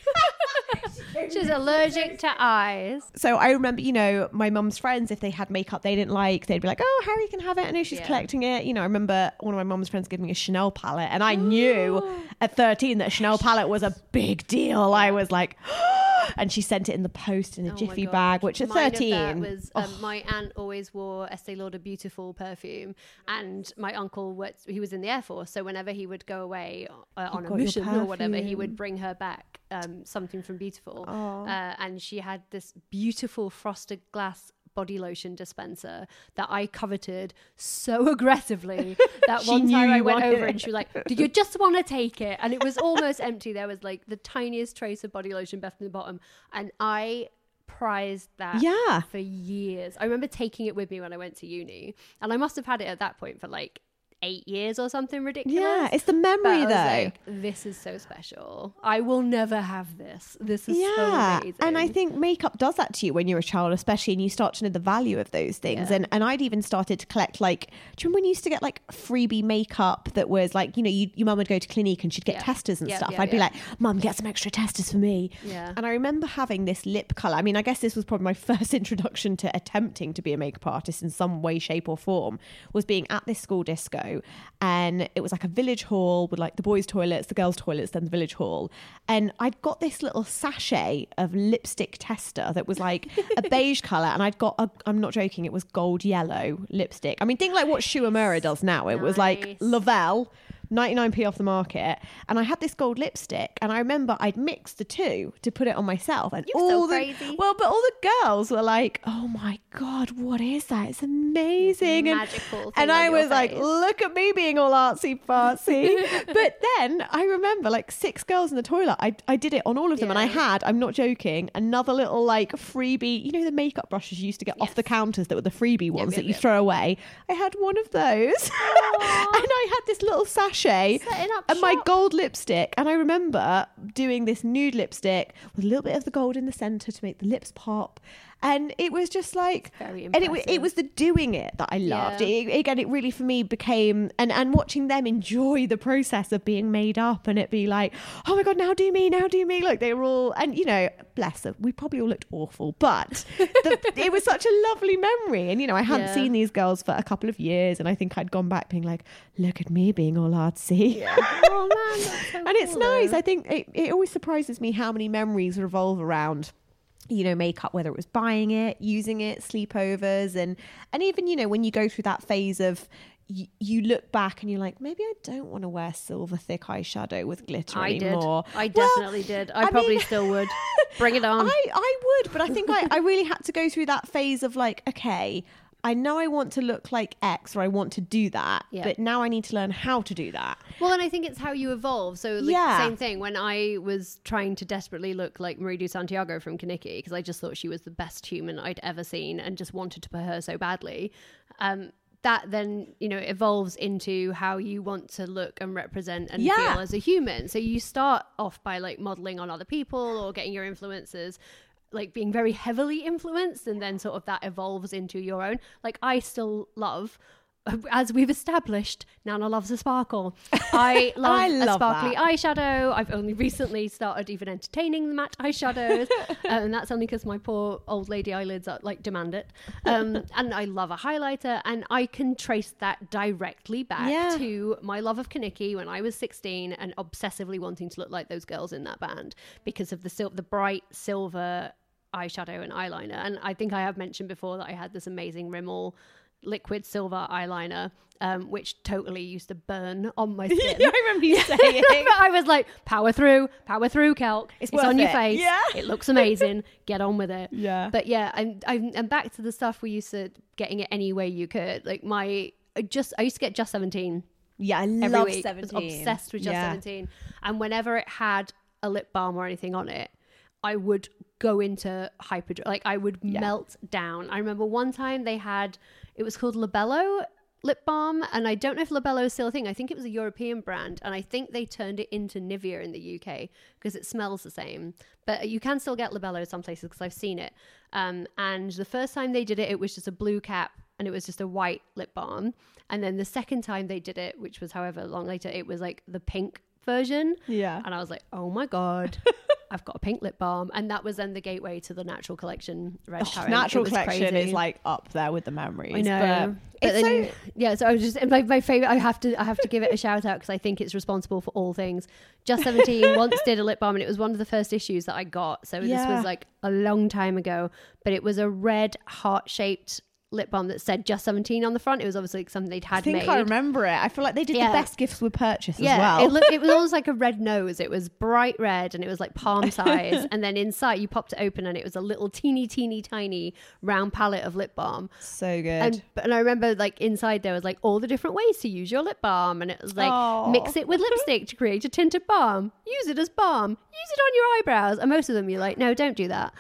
She's allergic to eyes. So I remember, you know, my mum's friends, if they had makeup they didn't like, they'd be like, oh, Harry can have it. I know she's collecting it. You know, I remember one of my mum's friends giving me a Chanel palette. And I knew at 13 that a Chanel palette was a big deal. I was like... And she sent it in the post in a Jiffy bag, which at 13 was my aunt always wore Estee Lauder Beautiful perfume, and my uncle he was in the Air Force, so whenever he would go away on a mission or whatever, he would bring her back something from Beautiful, and she had this beautiful frosted glass body lotion dispenser that I coveted so aggressively that one time I went over and she was like, do you just want to take it? And it was almost empty. There was like the tiniest trace of body lotion left in the bottom, and I prized that for years. I remember taking it with me when I went to uni, and I must have had it at that point for like 8 years or something ridiculous. Yeah, it's the memory though. Like, this is so special. I will never have this. This is so amazing. And I think makeup does that to you when you're a child, especially, and you start to know the value of those things. Yeah. And I'd even started to collect, like, do you remember when you used to get like freebie makeup that was like, you know, your mum would go to Clinique and she'd get testers and stuff. I'd be like, Mum, get some extra testers for me. Yeah. And I remember having this lip colour. I mean, I guess this was probably my first introduction to attempting to be a makeup artist in some way, shape or form, was being at this school disco. go, and it was like a village hall with like the boys' toilets, the girls' toilets, then the village hall. And I'd got this little sachet of lipstick tester that was like a beige colour, and I'd got I'm not joking, it was gold yellow lipstick. I mean, think like what Shu Uemura does now. It was like Lavelle, 99p off the market, and I had this gold lipstick, and I remember I'd mixed the two to put it on myself, and all the girls were like, "Oh my god, what is that? It's amazing!" Magical. And I was like, "Look at me being all artsy fartsy." But then I remember like 6 girls in the toilet. I did it on all of them, and I had, I'm not joking, another little like freebie. You know the makeup brushes you used to get off the counters that were the freebie ones that you throw away. I had one of those, and I had this little sachet and my gold lipstick, and I remember doing this nude lipstick with a little bit of the gold in the center to make the lips pop, and it was just like, very and it was the doing it that I loved. It really for me became, and watching them enjoy the process of being made up, and it be like, oh my god, now do me, like they were all, and you know, bless them, we probably all looked awful, but it was such a lovely memory. And you know, I hadn't seen these girls for a couple of years, and I think I'd gone back being like, look at me being all artsy. Oh man, that's so and it's nice. I think it always surprises me how many memories revolve around, you know, makeup, whether it was buying it, using it, sleepovers, and even, you know, when you go through that phase of you look back and you're like, maybe I don't want to wear silver thick eyeshadow with glitter anymore. I definitely did. I probably still would. Bring it on. I would, but I think I really had to go through that phase of like, okay, I know I want to look like X, or I want to do that, but now I need to learn how to do that. Well, and I think it's how you evolve. So like, same thing when I was trying to desperately look like Marie Du Santiago from Kaniki, because I just thought she was the best human I'd ever seen and just wanted to put her so badly. That then, you know, evolves into how you want to look and represent and feel as a human. So you start off by like modeling on other people or getting your influences, like being very heavily influenced, and then sort of that evolves into your own. Like I still love, as we've established, Nana loves a sparkle. I love a sparkly eyeshadow. I've only recently started even entertaining the matte eyeshadows, and that's only because my poor old lady eyelids are like demand it. And I love a highlighter, and I can trace that directly back to my love of Kaniki when I was 16 and obsessively wanting to look like those girls in that band because of the bright silver eyeshadow and eyeliner. And I think I have mentioned before that I had this amazing Rimmel liquid silver eyeliner, which totally used to burn on my skin. I remember you saying. But I was like, power through, Kelk. It's on your face. Yeah. It looks amazing. Get on with it. Yeah. But yeah, and back to the stuff we used to getting it any way you could. Like I used to get Just 17. Yeah, I love love 17. I was obsessed with Just 17. And whenever it had a lip balm or anything on it, I would go into like I would melt down. I remember one time they had, it was called Labello lip balm, and I don't know if Labello is still a thing. I think it was a European brand, and I think they turned it into Nivea in the UK because it smells the same. But you can still get Labello some places because I've seen it. And the first time they did it, it was just a blue cap and it was just a white lip balm. And then the second time they did it, which was however long later, it was like the pink version. Yeah. And I was like, oh my God. I've got a pink lip balm. And that was then the gateway to the Natural Collection Red Currant. Natural Collection is like up there with the memories. I know. But then, so I was just, my favorite, I have to give it a shout out because I think it's responsible for all things. Just 17 once did a lip balm, and it was one of the first issues that I got. So this was like a long time ago, but it was a red heart-shaped lip balm that said Just 17 on the front. It was obviously like something they'd had made. I think I remember it. I feel like they did the best gifts with purchase as well. It was almost like a red nose. It was bright red and it was like palm size. And then inside you popped it open and it was a little teeny tiny round palette of lip balm. So good. And I remember like inside there was like all the different ways to use your lip balm, and it was like mix it with lipstick to create a tinted balm, use it as balm, use it on your eyebrows. And most of them you're like, no, don't do that.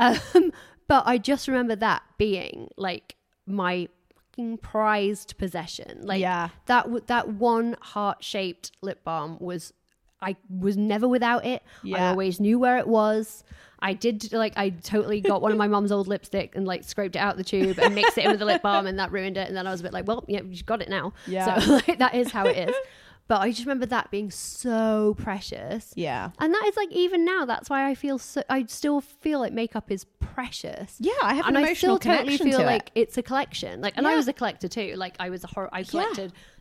But I just remember that being like my fucking prized possession. Like that one heart-shaped lip balm I was never without it. I always knew where it was. I totally got one of my mom's old lipstick and like scraped it out the tube and mixed it in with the lip balm, and that ruined it. And then I was a bit like, well, yeah, you've got it now. Yeah. So like, that is how it is. But I just remember that being so precious. Yeah. And that is like, even now, that's why I still feel like makeup is precious. Yeah, I have an emotional connection to it. I still totally feel like it's a collection. Like, and I was a collector too. Like I collected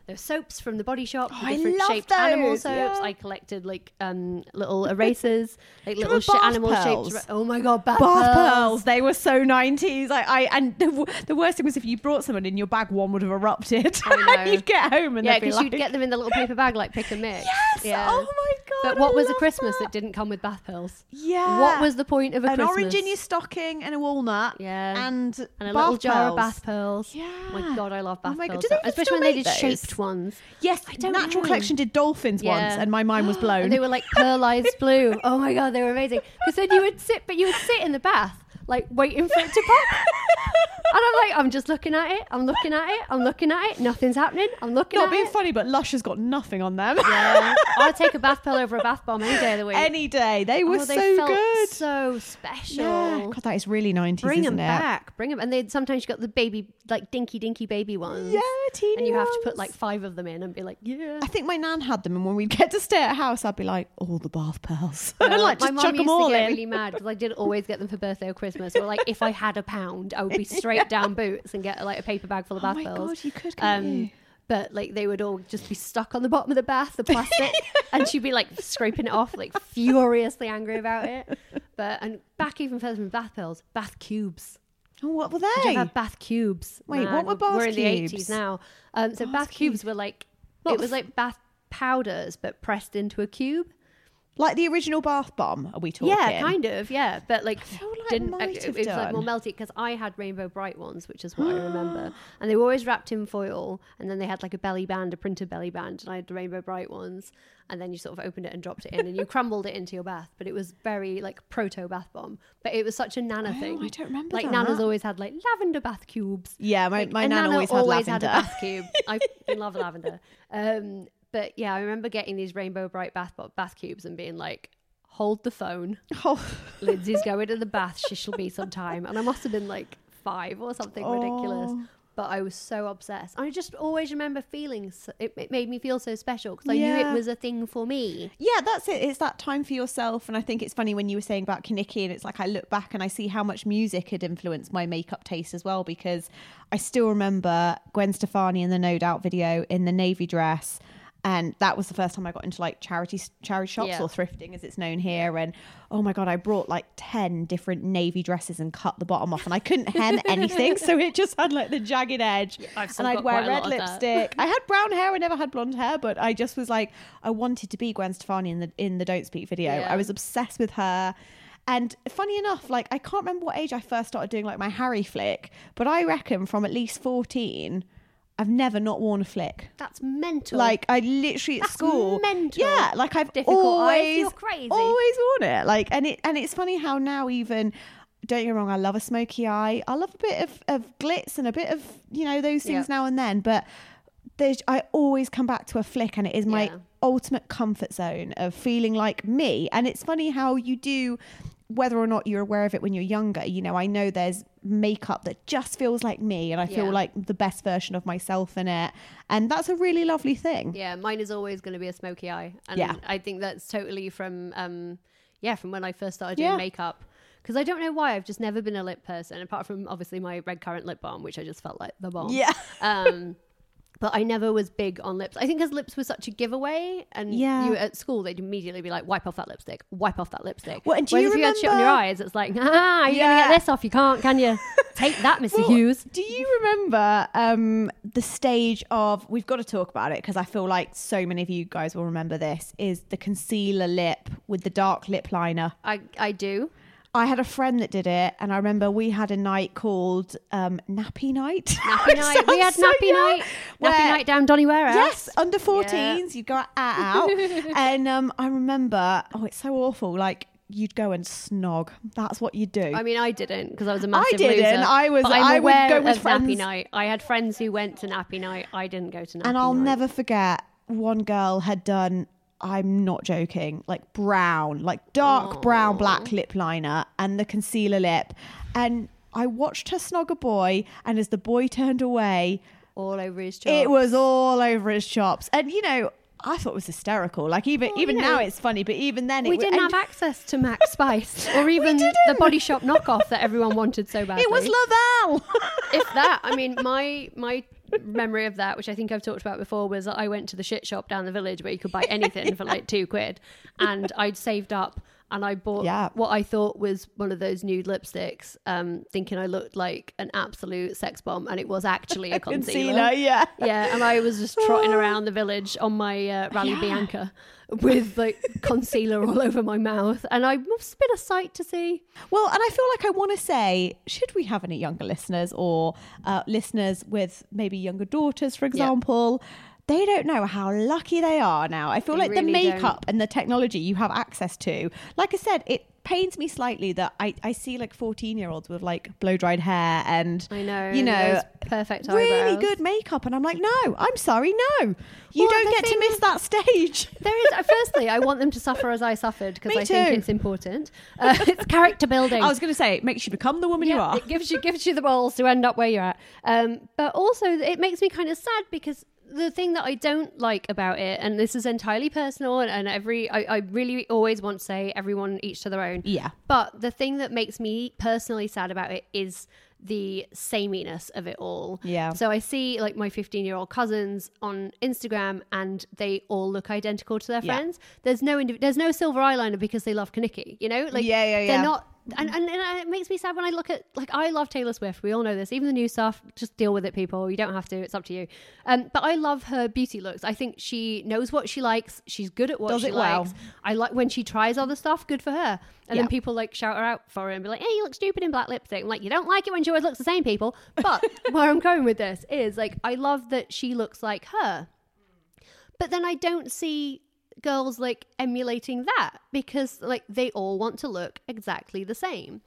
Those soaps from the Body Shop, Oh, I different love shaped animal those, soaps. yeah. I collected like little erasers, like little remember bath animal pearls? shaped. Oh my god, bath Pearls, they were so 90s. And the worst thing was if you brought someone in your bag, one would have erupted. I know. You'd get home and Yeah, they'd be because like, you'd get them in the little paper bag like Pick and Mix. yes, Yeah. oh my god. But what I was a love Christmas that? that didn't come with bath pearls? Yeah. What was the point of a an Christmas? orange in your stocking and a walnut. Yeah. And a bath little jar of pearls. bath pearls. Yeah. Oh my god, I love bath Oh my God. pearls. Do they even Especially still when they make did those? shaped ones. Yes, don't Natural know. Collection did dolphins once, Yeah. and my mind was blown. And they were like pearlized blue. Oh my god, they were amazing. Because then you would sit in the bath, like waiting for it to pop. And I'm like, I'm just looking at it. I'm looking at it. I'm looking at it. Nothing's happening. I'm looking Not at being it. funny, but Lush has got nothing on them. Yeah. I'd take a bath pearl over a bath bomb any day of the week. Any day. They were they so felt good. so special. Yeah. God, that is really 90s, Bring isn't them it? back. Bring them. And they sometimes you got the baby, like dinky baby ones. Yeah, teeny And you have to put ones. like 5 of them in and be like, yeah. I think my nan had them, and when we'd get to stay at a house, I'd be like, all the bath pearls. and like, my just mum chuck used them all to get in. really mad because I did always get them for birthday or Christmas. Or like if I had £1, I would be straight down Boots and get like a paper bag full of Oh bath my pearls. God, you could, couldn't you? But like they would all just be stuck on the bottom of the bath, the plastic, and she'd be like scraping it off, like furiously angry about it. But and back even further from bath pearls, bath cubes. Oh, what were Did you they? ever have bath cubes? Wait, what were bath We're in the cubes? 80s now. So bath cubes were like it was like bath powders, but pressed into a cube. Like the original bath bomb, are we talking? Yeah, kind of. Yeah, but like feel like didn't might it have was like more done. melty because I had Rainbow Bright ones, which is what I remember, and they were always wrapped in foil, and then they had like a belly band, a printed belly band, and I had the Rainbow Bright ones, and then you sort of opened it and dropped it in, and you crumbled it into your bath, but it was very like proto bath bomb, but it was such a Nana thing. I don't remember Like that. Nana's always had like lavender bath cubes. Yeah, Like, my and Nana always had lavender. had a bath cube. I love lavender. But yeah, I remember getting these Rainbow Bright bath cubes and being like, hold the phone. Oh. Lindsay's going to the bath. She shall be sometime. And I must have been like 5 or something ridiculous. But I was so obsessed. I just always remember feeling, it made me feel so special because I knew it was a thing for me. Yeah, that's it. It's that time for yourself. And I think it's funny when you were saying about Kinnicky, and it's like I look back and I see how much music had influenced my makeup taste as well, because I still remember Gwen Stefani in the No Doubt video in the navy dress. And that was the first time I got into like charity shops or thrifting as it's known here. And oh my God, I brought like 10 different navy dresses and cut the bottom off, and I couldn't hem anything. So it just had like the jagged edge. And I'd wear red lipstick. I had brown hair. I never had blonde hair, but I just was like, I wanted to be Gwen Stefani in the Don't Speak video. Yeah. I was obsessed with her. And funny enough, like I can't remember what age I first started doing like my Harry flick, but I reckon from at least 14, I've never not worn a flick. That's mental. Like I literally at school, mental. yeah. Like I've Difficult. always, You're crazy. always worn it. Like and it's funny how now even, don't get me wrong, I love a smoky eye. I love a bit of glitz and a bit of those things now and then. But I always come back to a flick, and it is my ultimate comfort zone of feeling like me. And it's funny how you do. Whether or not you're aware of it when you're younger, I know there's makeup that just feels like me, and I feel like the best version of myself in it, and that's a really lovely thing. Yeah, mine is always going to be a smoky eye, and I think that's totally from when I first started doing makeup. Because I don't know why, I've just never been a lip person, apart from obviously my Red Currant lip balm, which I just felt like the bomb. Yeah. But I never was big on lips. I think because lips was such a giveaway, and you at school they'd immediately be like, wipe off that lipstick, wipe off that lipstick. Well, and do Whereas you if you had shit on your remember- eyes, it's like, you're gonna get this off. You can't, can you? Take that, Mr. Hughes. Do you remember the stage of, we've got to talk about it because I feel like so many of you guys will remember this, is the concealer lip with the dark lip liner. I do. I had a friend that did it, and I remember we had a night called Nappy Night. Nappy night. We had Sounds so nappy young. night. Nappy night down Donny Warehouse. Yes, under 14s, you'd go out. And I remember, it's so awful, like you'd go and snog. That's what you do. I mean, I didn't because I was a massive didn't. loser. I was- But I'm I would aware go with of friends. Nappy night. I had friends who went to Nappy night. I didn't go to Nappy And I'll night. never forget, one girl had done, I'm not joking, like brown, like dark brown black lip liner and the concealer lip. And I watched her snog a boy, and as the boy turned away, all over his chops. it was all over his chops. And I thought it was hysterical. Like even now it's funny, but even then We didn't have access to Max Spice or even the Body Shop knockoff that everyone wanted so badly. It was Lavelle. If that, I mean, my memory of that, which I think I've talked about before, was that I went to the shit shop down the village where you could buy anything for like £2, and I'd saved up and I bought what I thought was one of those nude lipsticks, thinking I looked like an absolute sex bomb, and it was actually a concealer. Yeah, and I was just trotting around the village on my Rally Bianca with like concealer all over my mouth, and I must have been a sight to see. Well, and I feel like I want to say, should we have any younger listeners or listeners with maybe younger daughters, for example? They don't know how lucky they are now. I feel like really the makeup and the technology you have access to, like I said, it pains me slightly that I see like 14-year-olds with like blow-dried hair and, you know, perfect really eyebrows. good makeup. And I'm like, no, I'm sorry, no. You don't get to miss that stage. There is, firstly, I want them to suffer as I suffered, because I think it's important. It's character building. I was going to say, it makes you become the woman you are. It gives you the balls to end up where you're at. But also it makes me kind of sad, because the thing that I don't like about it, and this is entirely personal, and I really always want to say everyone each to their own. Yeah. But the thing that makes me personally sad about it is the sameness of it all. Yeah. So I see like my 15-year-old cousins on Instagram, and they all look identical to their friends. There's no silver eyeliner because they love Kaniki, you know? Like they're not. And it makes me sad when I look at, like, I love Taylor Swift. We all know this. Even the new stuff, just deal with it, people. You don't have to. It's up to you. But I love her beauty looks. I think she knows what she likes. She's good at what she likes. I like when she tries other stuff. Good for her. And then people like shout her out for it and be like, hey, you look stupid in black lipstick. I'm like, you don't like it when she always looks the same, people. But where I'm going with this is, like, I love that she looks like her. But then I don't see girls like emulating that, because like they all want to look exactly the same.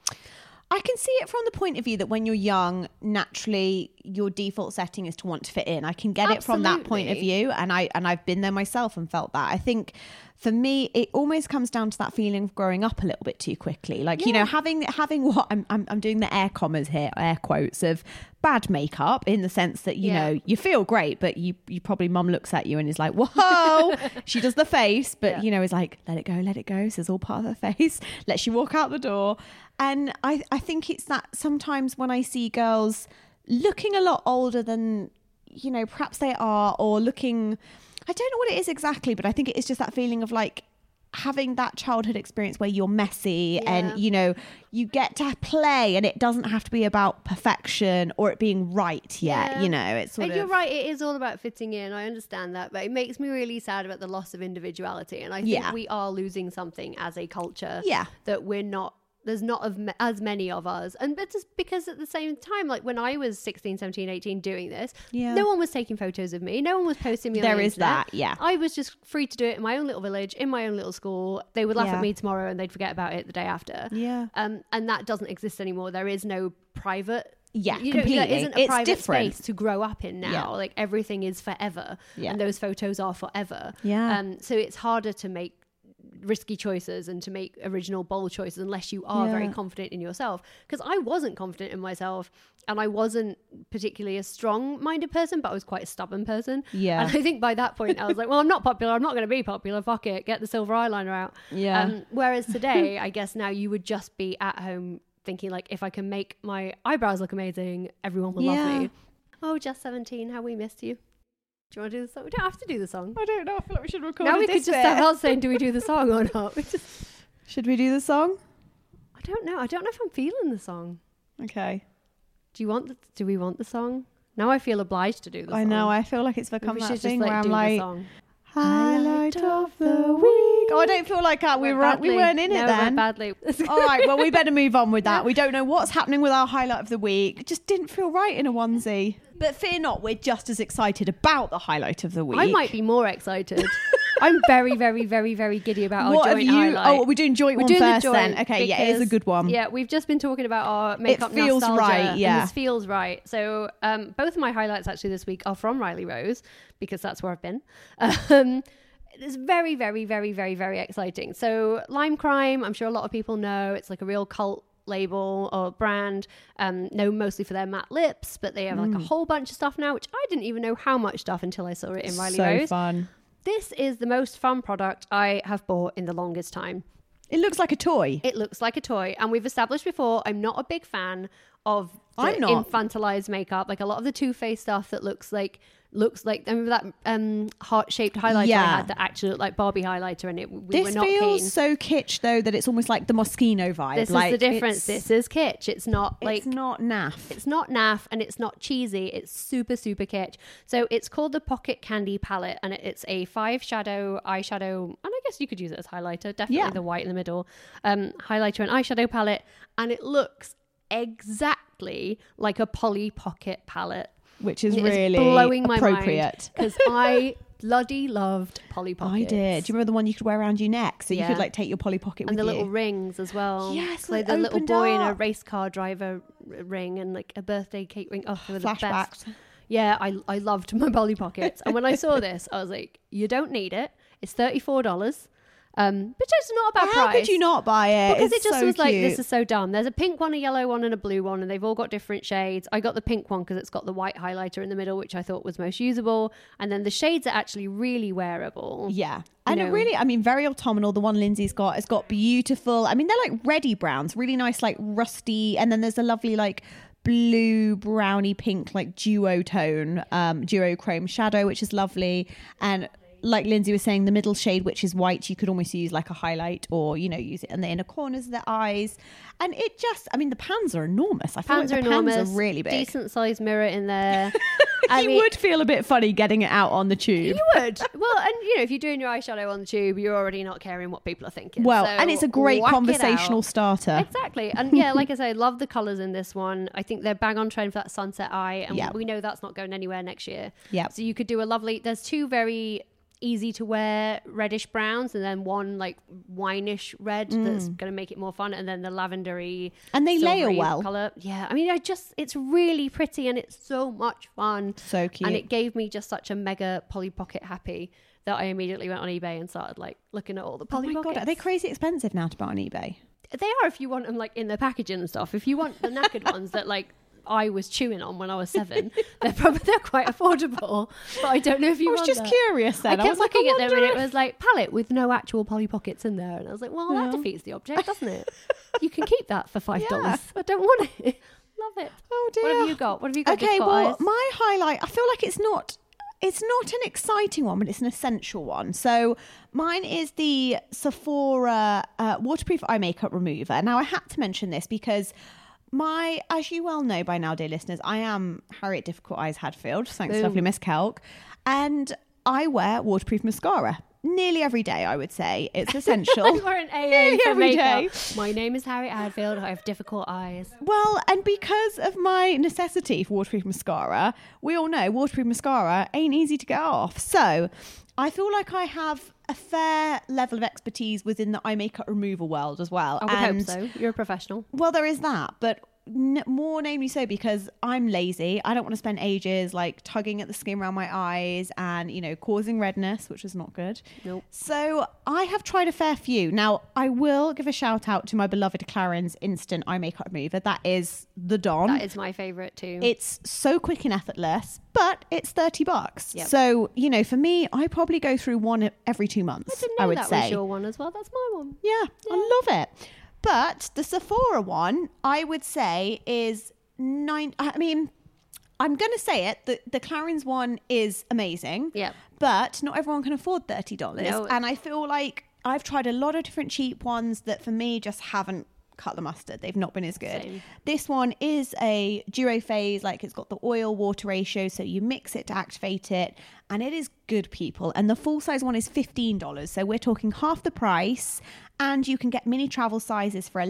I can see it from the point of view that when you're young, naturally your default setting is to want to fit in. I can get it from that point of view, and I've been there myself and felt that. I think for me, it almost comes down to that feeling of growing up a little bit too quickly. Like, you know, having what I'm doing the air commas here, air quotes, of bad makeup, in the sense that, you know, you feel great, but you probably, mum looks at you and is like, whoa, she does the face, but you know, is like, let it go. This is all part of her face. Lets you walk out the door. And I think it's that sometimes when I see girls looking a lot older than, you know, perhaps they are, or looking, I don't know what it is exactly, but I think it is just that feeling of like having that childhood experience where you're messy and, you know, you get to play, and it doesn't have to be about perfection or it being right yet, you know, it's sort of... You're right, it is all about fitting in. I understand that, but it makes me really sad about the loss of individuality. And I think we are losing something as a culture that we're not, there's not as many of us. And but just because at the same time, like when I was 16, 17, 18 doing this, no one was taking photos of me. No one was posting me on the internet. There is that, I was just free to do it in my own little village, in my own little school. They would laugh at me tomorrow and they'd forget about it the day after. And that doesn't exist anymore. There is no private... completely. There isn't a private different space to grow up in now. Like everything is forever, and those photos are forever. So it's harder to make risky choices and to make original, bold choices unless you are very confident in yourself. Because I wasn't confident in myself, and I wasn't particularly a strong-minded person, but I was quite a stubborn person. And I think by that point I was like, well, I'm not popular, I'm not going to be popular, fuck it, get the silver eyeliner out. Whereas today, I guess now you would just be at home thinking like, if I can make my eyebrows look amazing, everyone will love me. Oh, just 17, how we missed you. Do you want to do the song? We don't have to do the song. I don't know. I feel like we should record now. We could just start out saying, do we do the song or not? Should we do the song? I don't know. I don't know if I'm feeling the song. Okay. Do we want the song? Now I feel obliged to do the song. I know. I feel like it's become that thing where I'm like, highlight of the week. Oh, I don't feel like we weren't in it then. Badly. All right. Well, we better move on with that. We don't know what's happening with our highlight of the week. It just didn't feel right in a onesie. But fear not, we're just as excited about the highlight of the week. I might be more excited. I'm very, very, very, very giddy about our joint highlight. Oh, we're doing joint one first then. Okay, yeah, it is a good one. Yeah, we've just been talking about our makeup nostalgia. It feels right, yeah. And this feels right. So both of my highlights actually this week are from Riley Rose, because that's where I've been. It's very, very, very, very, very exciting. So Lime Crime, I'm sure a lot of people know. It's like a real cult label or brand, known mostly for their matte lips, but they have like a whole bunch of stuff now, which I didn't even know how much stuff until I saw it in Riley Rose. So fun. This is the most fun product I have bought in the longest time. It looks like a toy. It looks like a toy. And we've established before, I'm not a big fan of I'm not. infantilized makeup. Like a lot of the Too Faced stuff that looks like remember that heart-shaped highlighter I had that actually looked like Barbie highlighter, and we were not keen. This feels so kitsch though that it's almost like the Moschino vibe. This is the difference. This is kitsch. It's not like, it's not naff. It's not naff, and it's not cheesy. It's super, super kitsch. So it's called the Pocket Candy Palette, and it's a 5 shadow eyeshadow, and I guess you could use it as highlighter. Definitely the white in the middle, highlighter and eyeshadow palette, and it looks exactly like a Polly Pocket palette. Which is really blowing my appropriate. Because I bloody loved Polly Pockets. I did. Do you remember the one you could wear around your neck? So you could like take your Polly Pocket with you. And the little rings as well. Yes, like the little boy in a race car driver ring and like a birthday cake ring. Oh, they were the best. Yeah, I loved my Polly Pockets. And when I saw this, I was like, you don't need it. It's $34. But it's not a bad price. How could you not buy it? Because it's it just so was cute. like, this is so dumb. There's a pink one, a yellow one, and a blue one, and they've all got different shades. I got the pink one because it's got the white highlighter in the middle, which I thought was most usable. And then the shades are actually really wearable. Yeah. And it really, I mean, very autumnal. The one Lindsay's got has got beautiful, I mean, they're like reddy browns, really nice, like rusty. And then there's a lovely, like, blue, browny, pink, like duochrome shadow, which is lovely. And like Lindsay was saying, the middle shade, which is white, you could almost use like a highlight or, use it in the inner corners of the eyes. And it just, I mean, the pans are enormous. I feel like the pans are really big. Decent sized mirror in there. You would feel a bit funny getting it out on the tube. You would. Well, and if you're doing your eyeshadow on the tube, you're already not caring what people are thinking. Well, so and it's a great conversational starter. Exactly. And yeah, like I say, love the colours in this one. I think they're bang on trend for that sunset eye. And we know that's not going anywhere next year. Yeah. So you could do a lovely, there's two very easy to wear reddish browns, and then one like wineish red that's going to make it more fun, and then the lavendery and they layer well color. Yeah, I mean, it's really pretty and it's so much fun, so cute, and it gave me just such a mega Polly Pocket happy that I immediately went on eBay and started like looking at all the Polly Pockets. God, are they crazy expensive now to buy on eBay? They are, if you want them like in their packaging and stuff. If you want the knackered ones that like I was chewing on when I was 7, they're quite affordable, but I don't know if you want that. I was just curious then. I kept looking at them and it was like palette with no actual Polly Pockets in there, and I was like, well, that defeats the object, doesn't it? You can keep that for $5. Yeah. I don't want it. Love it. Oh dear. What have you got? Okay, well, my highlight, I feel like it's not an exciting one, but it's an essential one. So mine is the Sephora waterproof eye makeup remover. Now I had to mention this because as you well know by now, dear listeners, I am Harriet Difficult Eyes Hadfield, thanks to lovely Miss Kelk, and I wear waterproof mascara nearly every day. I would say it's essential. You are an AA for every makeup. Day. My name is Harriet Hadfield. I have difficult eyes. Well, and because of my necessity for waterproof mascara, we all know waterproof mascara ain't easy to get off. So I feel like I have a fair level of expertise within the eye makeup removal world as well. I would hope so. You're a professional. Well, there is that, but more namely so because I'm lazy. I don't want to spend ages like tugging at the skin around my eyes and causing redness, which is not good. Nope. So I have tried a fair few. Now I will give a shout out to my beloved Clarins Instant Eye Makeup Remover. That is the Don. That is my favourite too. It's so quick and effortless, but it's $30. Yep. So for me, I probably go through one every 2 months. I didn't know would that say was your one as well. That's my one. Yeah, I love it. But the Sephora one, I would say, is I mean, I'm going to say it. The Clarins one is amazing. Yeah. But not everyone can afford $30. No. And I feel like I've tried a lot of different cheap ones that for me just haven't cut the mustard. They've not been as good. Same. This one is a duo phase, like it's got the oil water ratio, so you mix it to activate it, and it is good, people. And the full size one is $15, so we're talking half the price, and you can get mini travel sizes for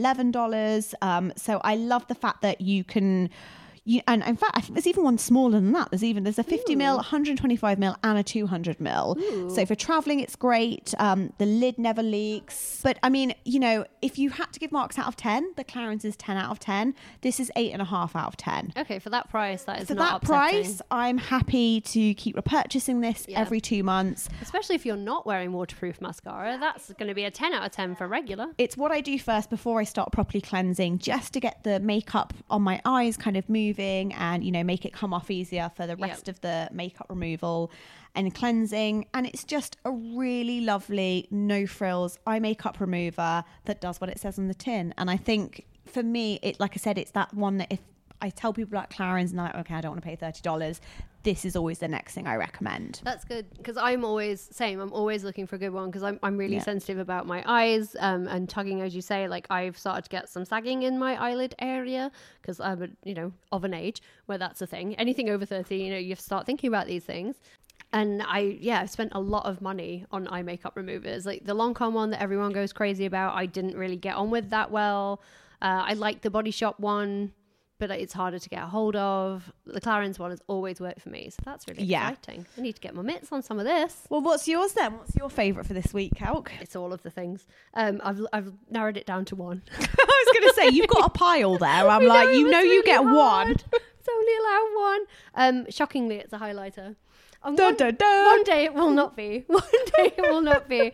$11. So I love the fact that you can. And in fact, I think there's even one smaller than that. There's a 50ml, 125ml, and a 200ml. So for traveling, it's great. The lid never leaks. But I mean, if you had to give marks out of 10, the Clarins is 10 out of 10. This is 8.5 out of 10. Okay, for that price, that is for not that upsetting. price, I'm happy to keep repurchasing this every 2 months. Especially if you're not wearing waterproof mascara, that's going to be a 10 out of 10 for regular. It's what I do first before I start properly cleansing, just to get the makeup on my eyes kind of moving and make it come off easier for the rest of the makeup removal and cleansing. And it's just a really lovely no frills eye makeup remover that does what it says on the tin. And I think for me, like I said, it's that one that if I tell people about Clarins and they're like, okay, I don't want to pay $30. This is always the next thing I recommend. That's good, because I'm always looking for a good one, because I'm really sensitive about my eyes and tugging, as you say. Like, I've started to get some sagging in my eyelid area because I'm of an age where that's a thing. Anything over 30, you have to start thinking about these things. And I've spent a lot of money on eye makeup removers. Like the Lancome one that everyone goes crazy about, I didn't really get on with that well. I like the Body Shop one, but it's harder to get a hold of. The Clarins one has always worked for me, so that's really exciting. I need to get my mitts on some of this. Well, what's yours then? What's your favourite for this week, Calc? It's all of the things. I've narrowed it down to one. I was going to say, you've got a pile there. I'm like, you really get hard. one. It's only allowed one. Shockingly, it's a highlighter. Dun, One day it will not be. One day it will not be.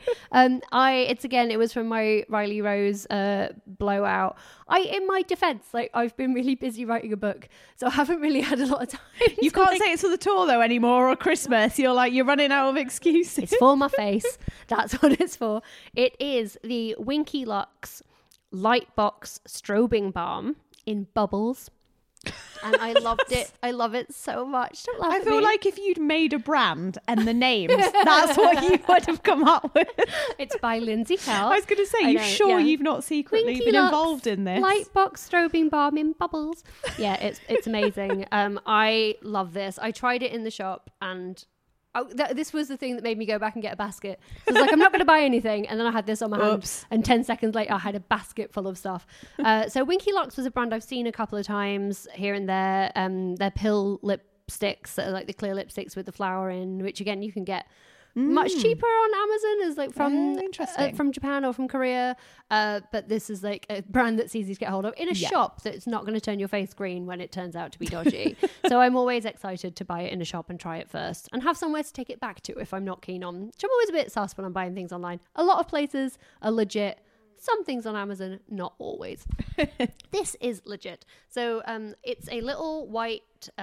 It was from my Riley Rose blowout. In my defense, like, I've been really busy writing a book, so I haven't really had a lot of time. You can't say it's for the tour though anymore, or Christmas. You're running out of excuses. It's for my face. That's what it's for. It is the Winky Lux Lightbox Strobing Balm in bubbles. And I loved it. I love it so much. Don't laugh I at feel me. like if you'd made a brand and the names, that's what you would have come up with. It's by Lindsay Kell. I was going to say, you've not secretly Winky been Lux involved in this? Lightbox Strobing Balm in bubbles. Yeah, it's amazing. I love this. I tried it in the shop, and this was the thing that made me go back and get a basket. So I was like, I'm not going to buy anything. And then I had this on my hand. And 10 seconds later, I had a basket full of stuff. So Winky Lux was a brand I've seen a couple of times here and there. They're pill lipsticks, that are like the clear lipsticks with the flower in, which again, you can get much cheaper on Amazon, is like from Japan or from Korea. But this is like a brand that's easy to get hold of in a shop that's not going to turn your face green when it turns out to be dodgy. So I'm always excited to buy it in a shop and try it first and have somewhere to take it back to if I'm not keen on. Which I'm always a bit sus when I'm buying things online. A lot of places are legit. Some things on Amazon, not always. This is legit. So it's a little white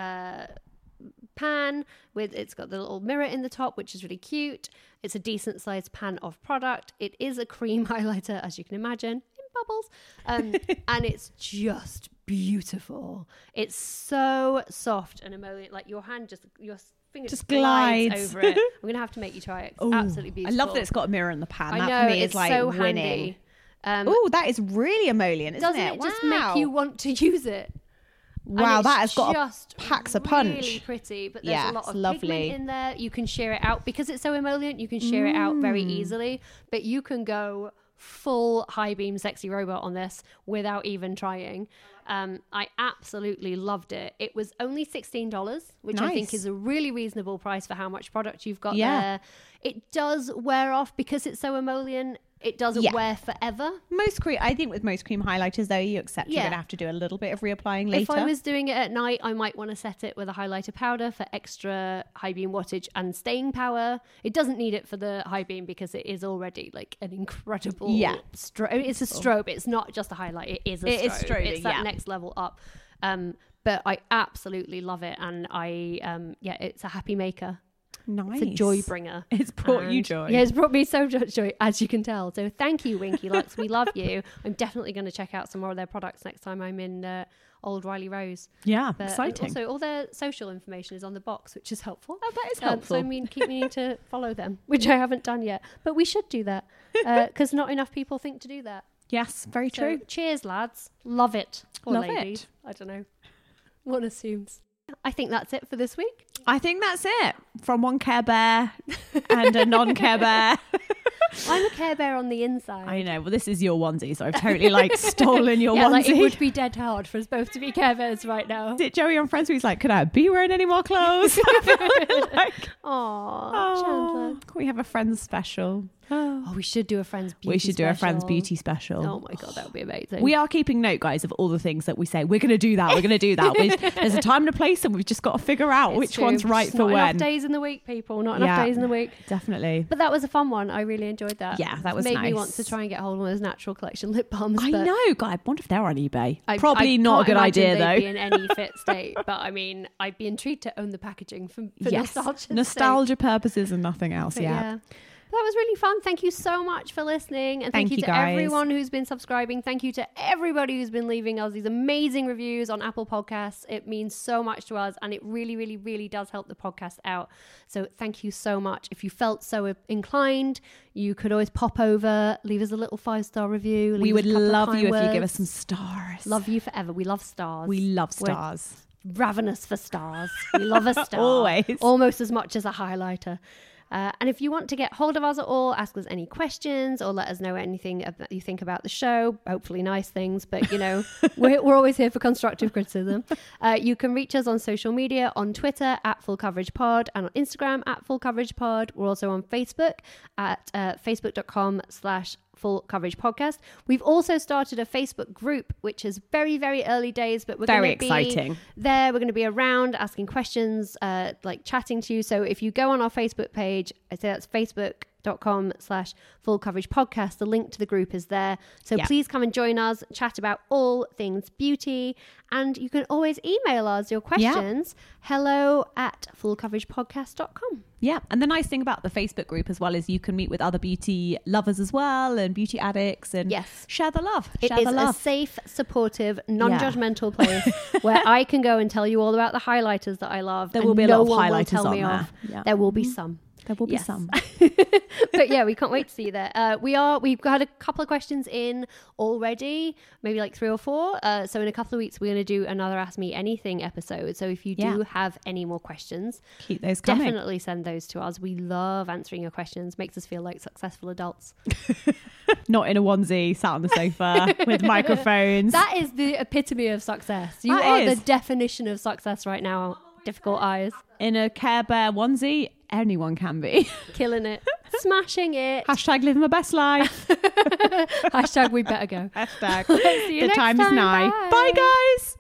pan it's got the little mirror in the top, which is really cute. It's a decent sized pan of product. It is a cream highlighter, as you can imagine, in bubbles, and it's just beautiful. It's so soft and emollient, like your finger just glides over it. I'm gonna have to make you try it. It's absolutely beautiful. I love that it's got a mirror in the pan. I know, that for me it's is like so winning. Handy. That is really emollient, isn't Doesn't it just make you want to use it? Wow, that has got just packs a punch. Really pretty, but there's a lot of lovely pigment in there. You can shear it out because it's so emollient. You can shear it out very easily, but you can go full high beam sexy robot on this without even trying. I absolutely loved it. It was only $16, which I think is a really reasonable price for how much product you've got there. It does wear off because it's so emollient. It doesn't wear forever. I think with most cream highlighters, though, you accept you're going to have to do a little bit of reapplying later. If I was doing it at night, I might want to set it with a highlighter powder for extra high beam wattage and staying power. It doesn't need it for the high beam because it is already like an incredible strobe. It's a strobe. It's not just a highlight. It is a strobe. It is strobing, it's that next level up. But I absolutely love it. And it's a happy maker. Nice. It's a joy bringer. It's brought you joy. Yeah, it's brought me so much joy, as you can tell. So thank you, Winky Lux. We love you. I'm definitely going to check out some more of their products next time I'm in Old Riley Rose. Yeah, exciting. Also, all their social information is on the box, which is helpful. Oh, that is helpful. So keep meaning to follow them, which I haven't done yet. But we should do that because not enough people think to do that. Yes, very true. Cheers, lads. Love it. Or love ladies. it. I don't know. One assumes. I think that's it for this week. I think that's it. From one Care Bear and a non-Care Bear. I'm a Care Bear on the inside. I know. Well, this is your onesie, so I've totally stolen your onesie. Like, it would be dead hard for us both to be Care Bears right now. Did Joey on Friends? He's like, could I be wearing any more clothes? Chandler. Can we have a Friends special? Oh, we should do a Friends beauty special. We should do a Friends beauty special. Oh my God, that would be amazing. We are keeping note, guys, of all the things that we say. We're going to do that. We're going to do that. There's a time and a place, and we've just got to figure out which one's right for when. Not enough days in the week, people. Not enough days in the week. Definitely. But that was a fun one. I really enjoyed that. Yeah, that was nice. Made me want to try and get hold of one of those Natural Collection lip balms. I know, God. I wonder if they're on eBay. Probably I not a good idea, though. Be in any fit state, but I mean, I'd be intrigued to own the packaging for nostalgia purposes and nothing else. But That was really fun. Thank you so much for listening. And thank you to guys. everyone who's been subscribing. Thank you to everybody who's been leaving us these amazing reviews on Apple Podcasts. It means so much to us, and it really, really, really does help the podcast out. So thank you so much. If you felt so inclined, you could always pop over, leave us a little 5-star review. We would love you if you give us some stars. Love you forever. We love stars. We love stars. We're ravenous for stars. We love a star. Always. Almost as much as a highlighter. And if you want to get hold of us at all, ask us any questions or let us know anything you think about the show, hopefully nice things, but you know, we're always here for constructive criticism. You can reach us on social media, on Twitter at Full Coverage Pod and on Instagram at Full Coverage Pod. We're also on Facebook at facebook.com/Full Coverage Podcast. We've also started a Facebook group, which is very, very early days, but we're very going to be exciting. there. We're going to be around asking questions, like chatting to you. So if you go on our Facebook page, I say that's facebook.com/Full Coverage Podcast. The link to the group is there. So please come and join us, chat about all things beauty. And you can always email us your questions. hello@fullcoveragepodcast.com. Yeah. And the nice thing about the Facebook group as well is you can meet with other beauty lovers as well and beauty addicts and share the love. It is a safe, supportive, non-judgmental place where I can go and tell you all about the highlighters that I love. There will be a lot of highlighters tell on me there. off. Yeah. There will be some. There will be some. But yeah, we can't wait to see you there. We've got a couple of questions in already, maybe like 3 or 4. So in a couple of weeks, we're going to do another Ask Me Anything episode. So if you do have any more questions, keep those coming. Definitely send those to us. We love answering your questions. Makes us feel like successful adults. Not in a onesie, sat on the sofa with microphones. That is the epitome of success. You are the definition of success right now. Difficult eyes. In a Care Bear onesie, anyone can be. Killing it. Smashing it. Hashtag living my best life. Hashtag we better go. Hashtag See you the next time is nigh. Bye. Bye guys.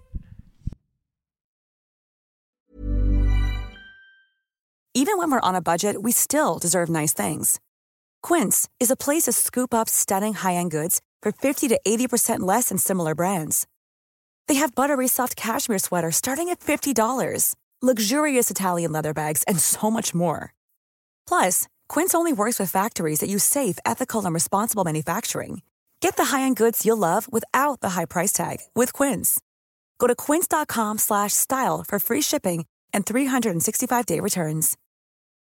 Even when we're on a budget, we still deserve nice things. Quince is a place to scoop up stunning high-end goods for 50 to 80% less than similar brands. They have buttery soft cashmere sweaters starting at $50, luxurious Italian leather bags, and so much more. Plus, Quince only works with factories that use safe, ethical, and responsible manufacturing. Get the high-end goods you'll love without the high price tag with Quince. Go to quince.com/style for free shipping and 365-day returns.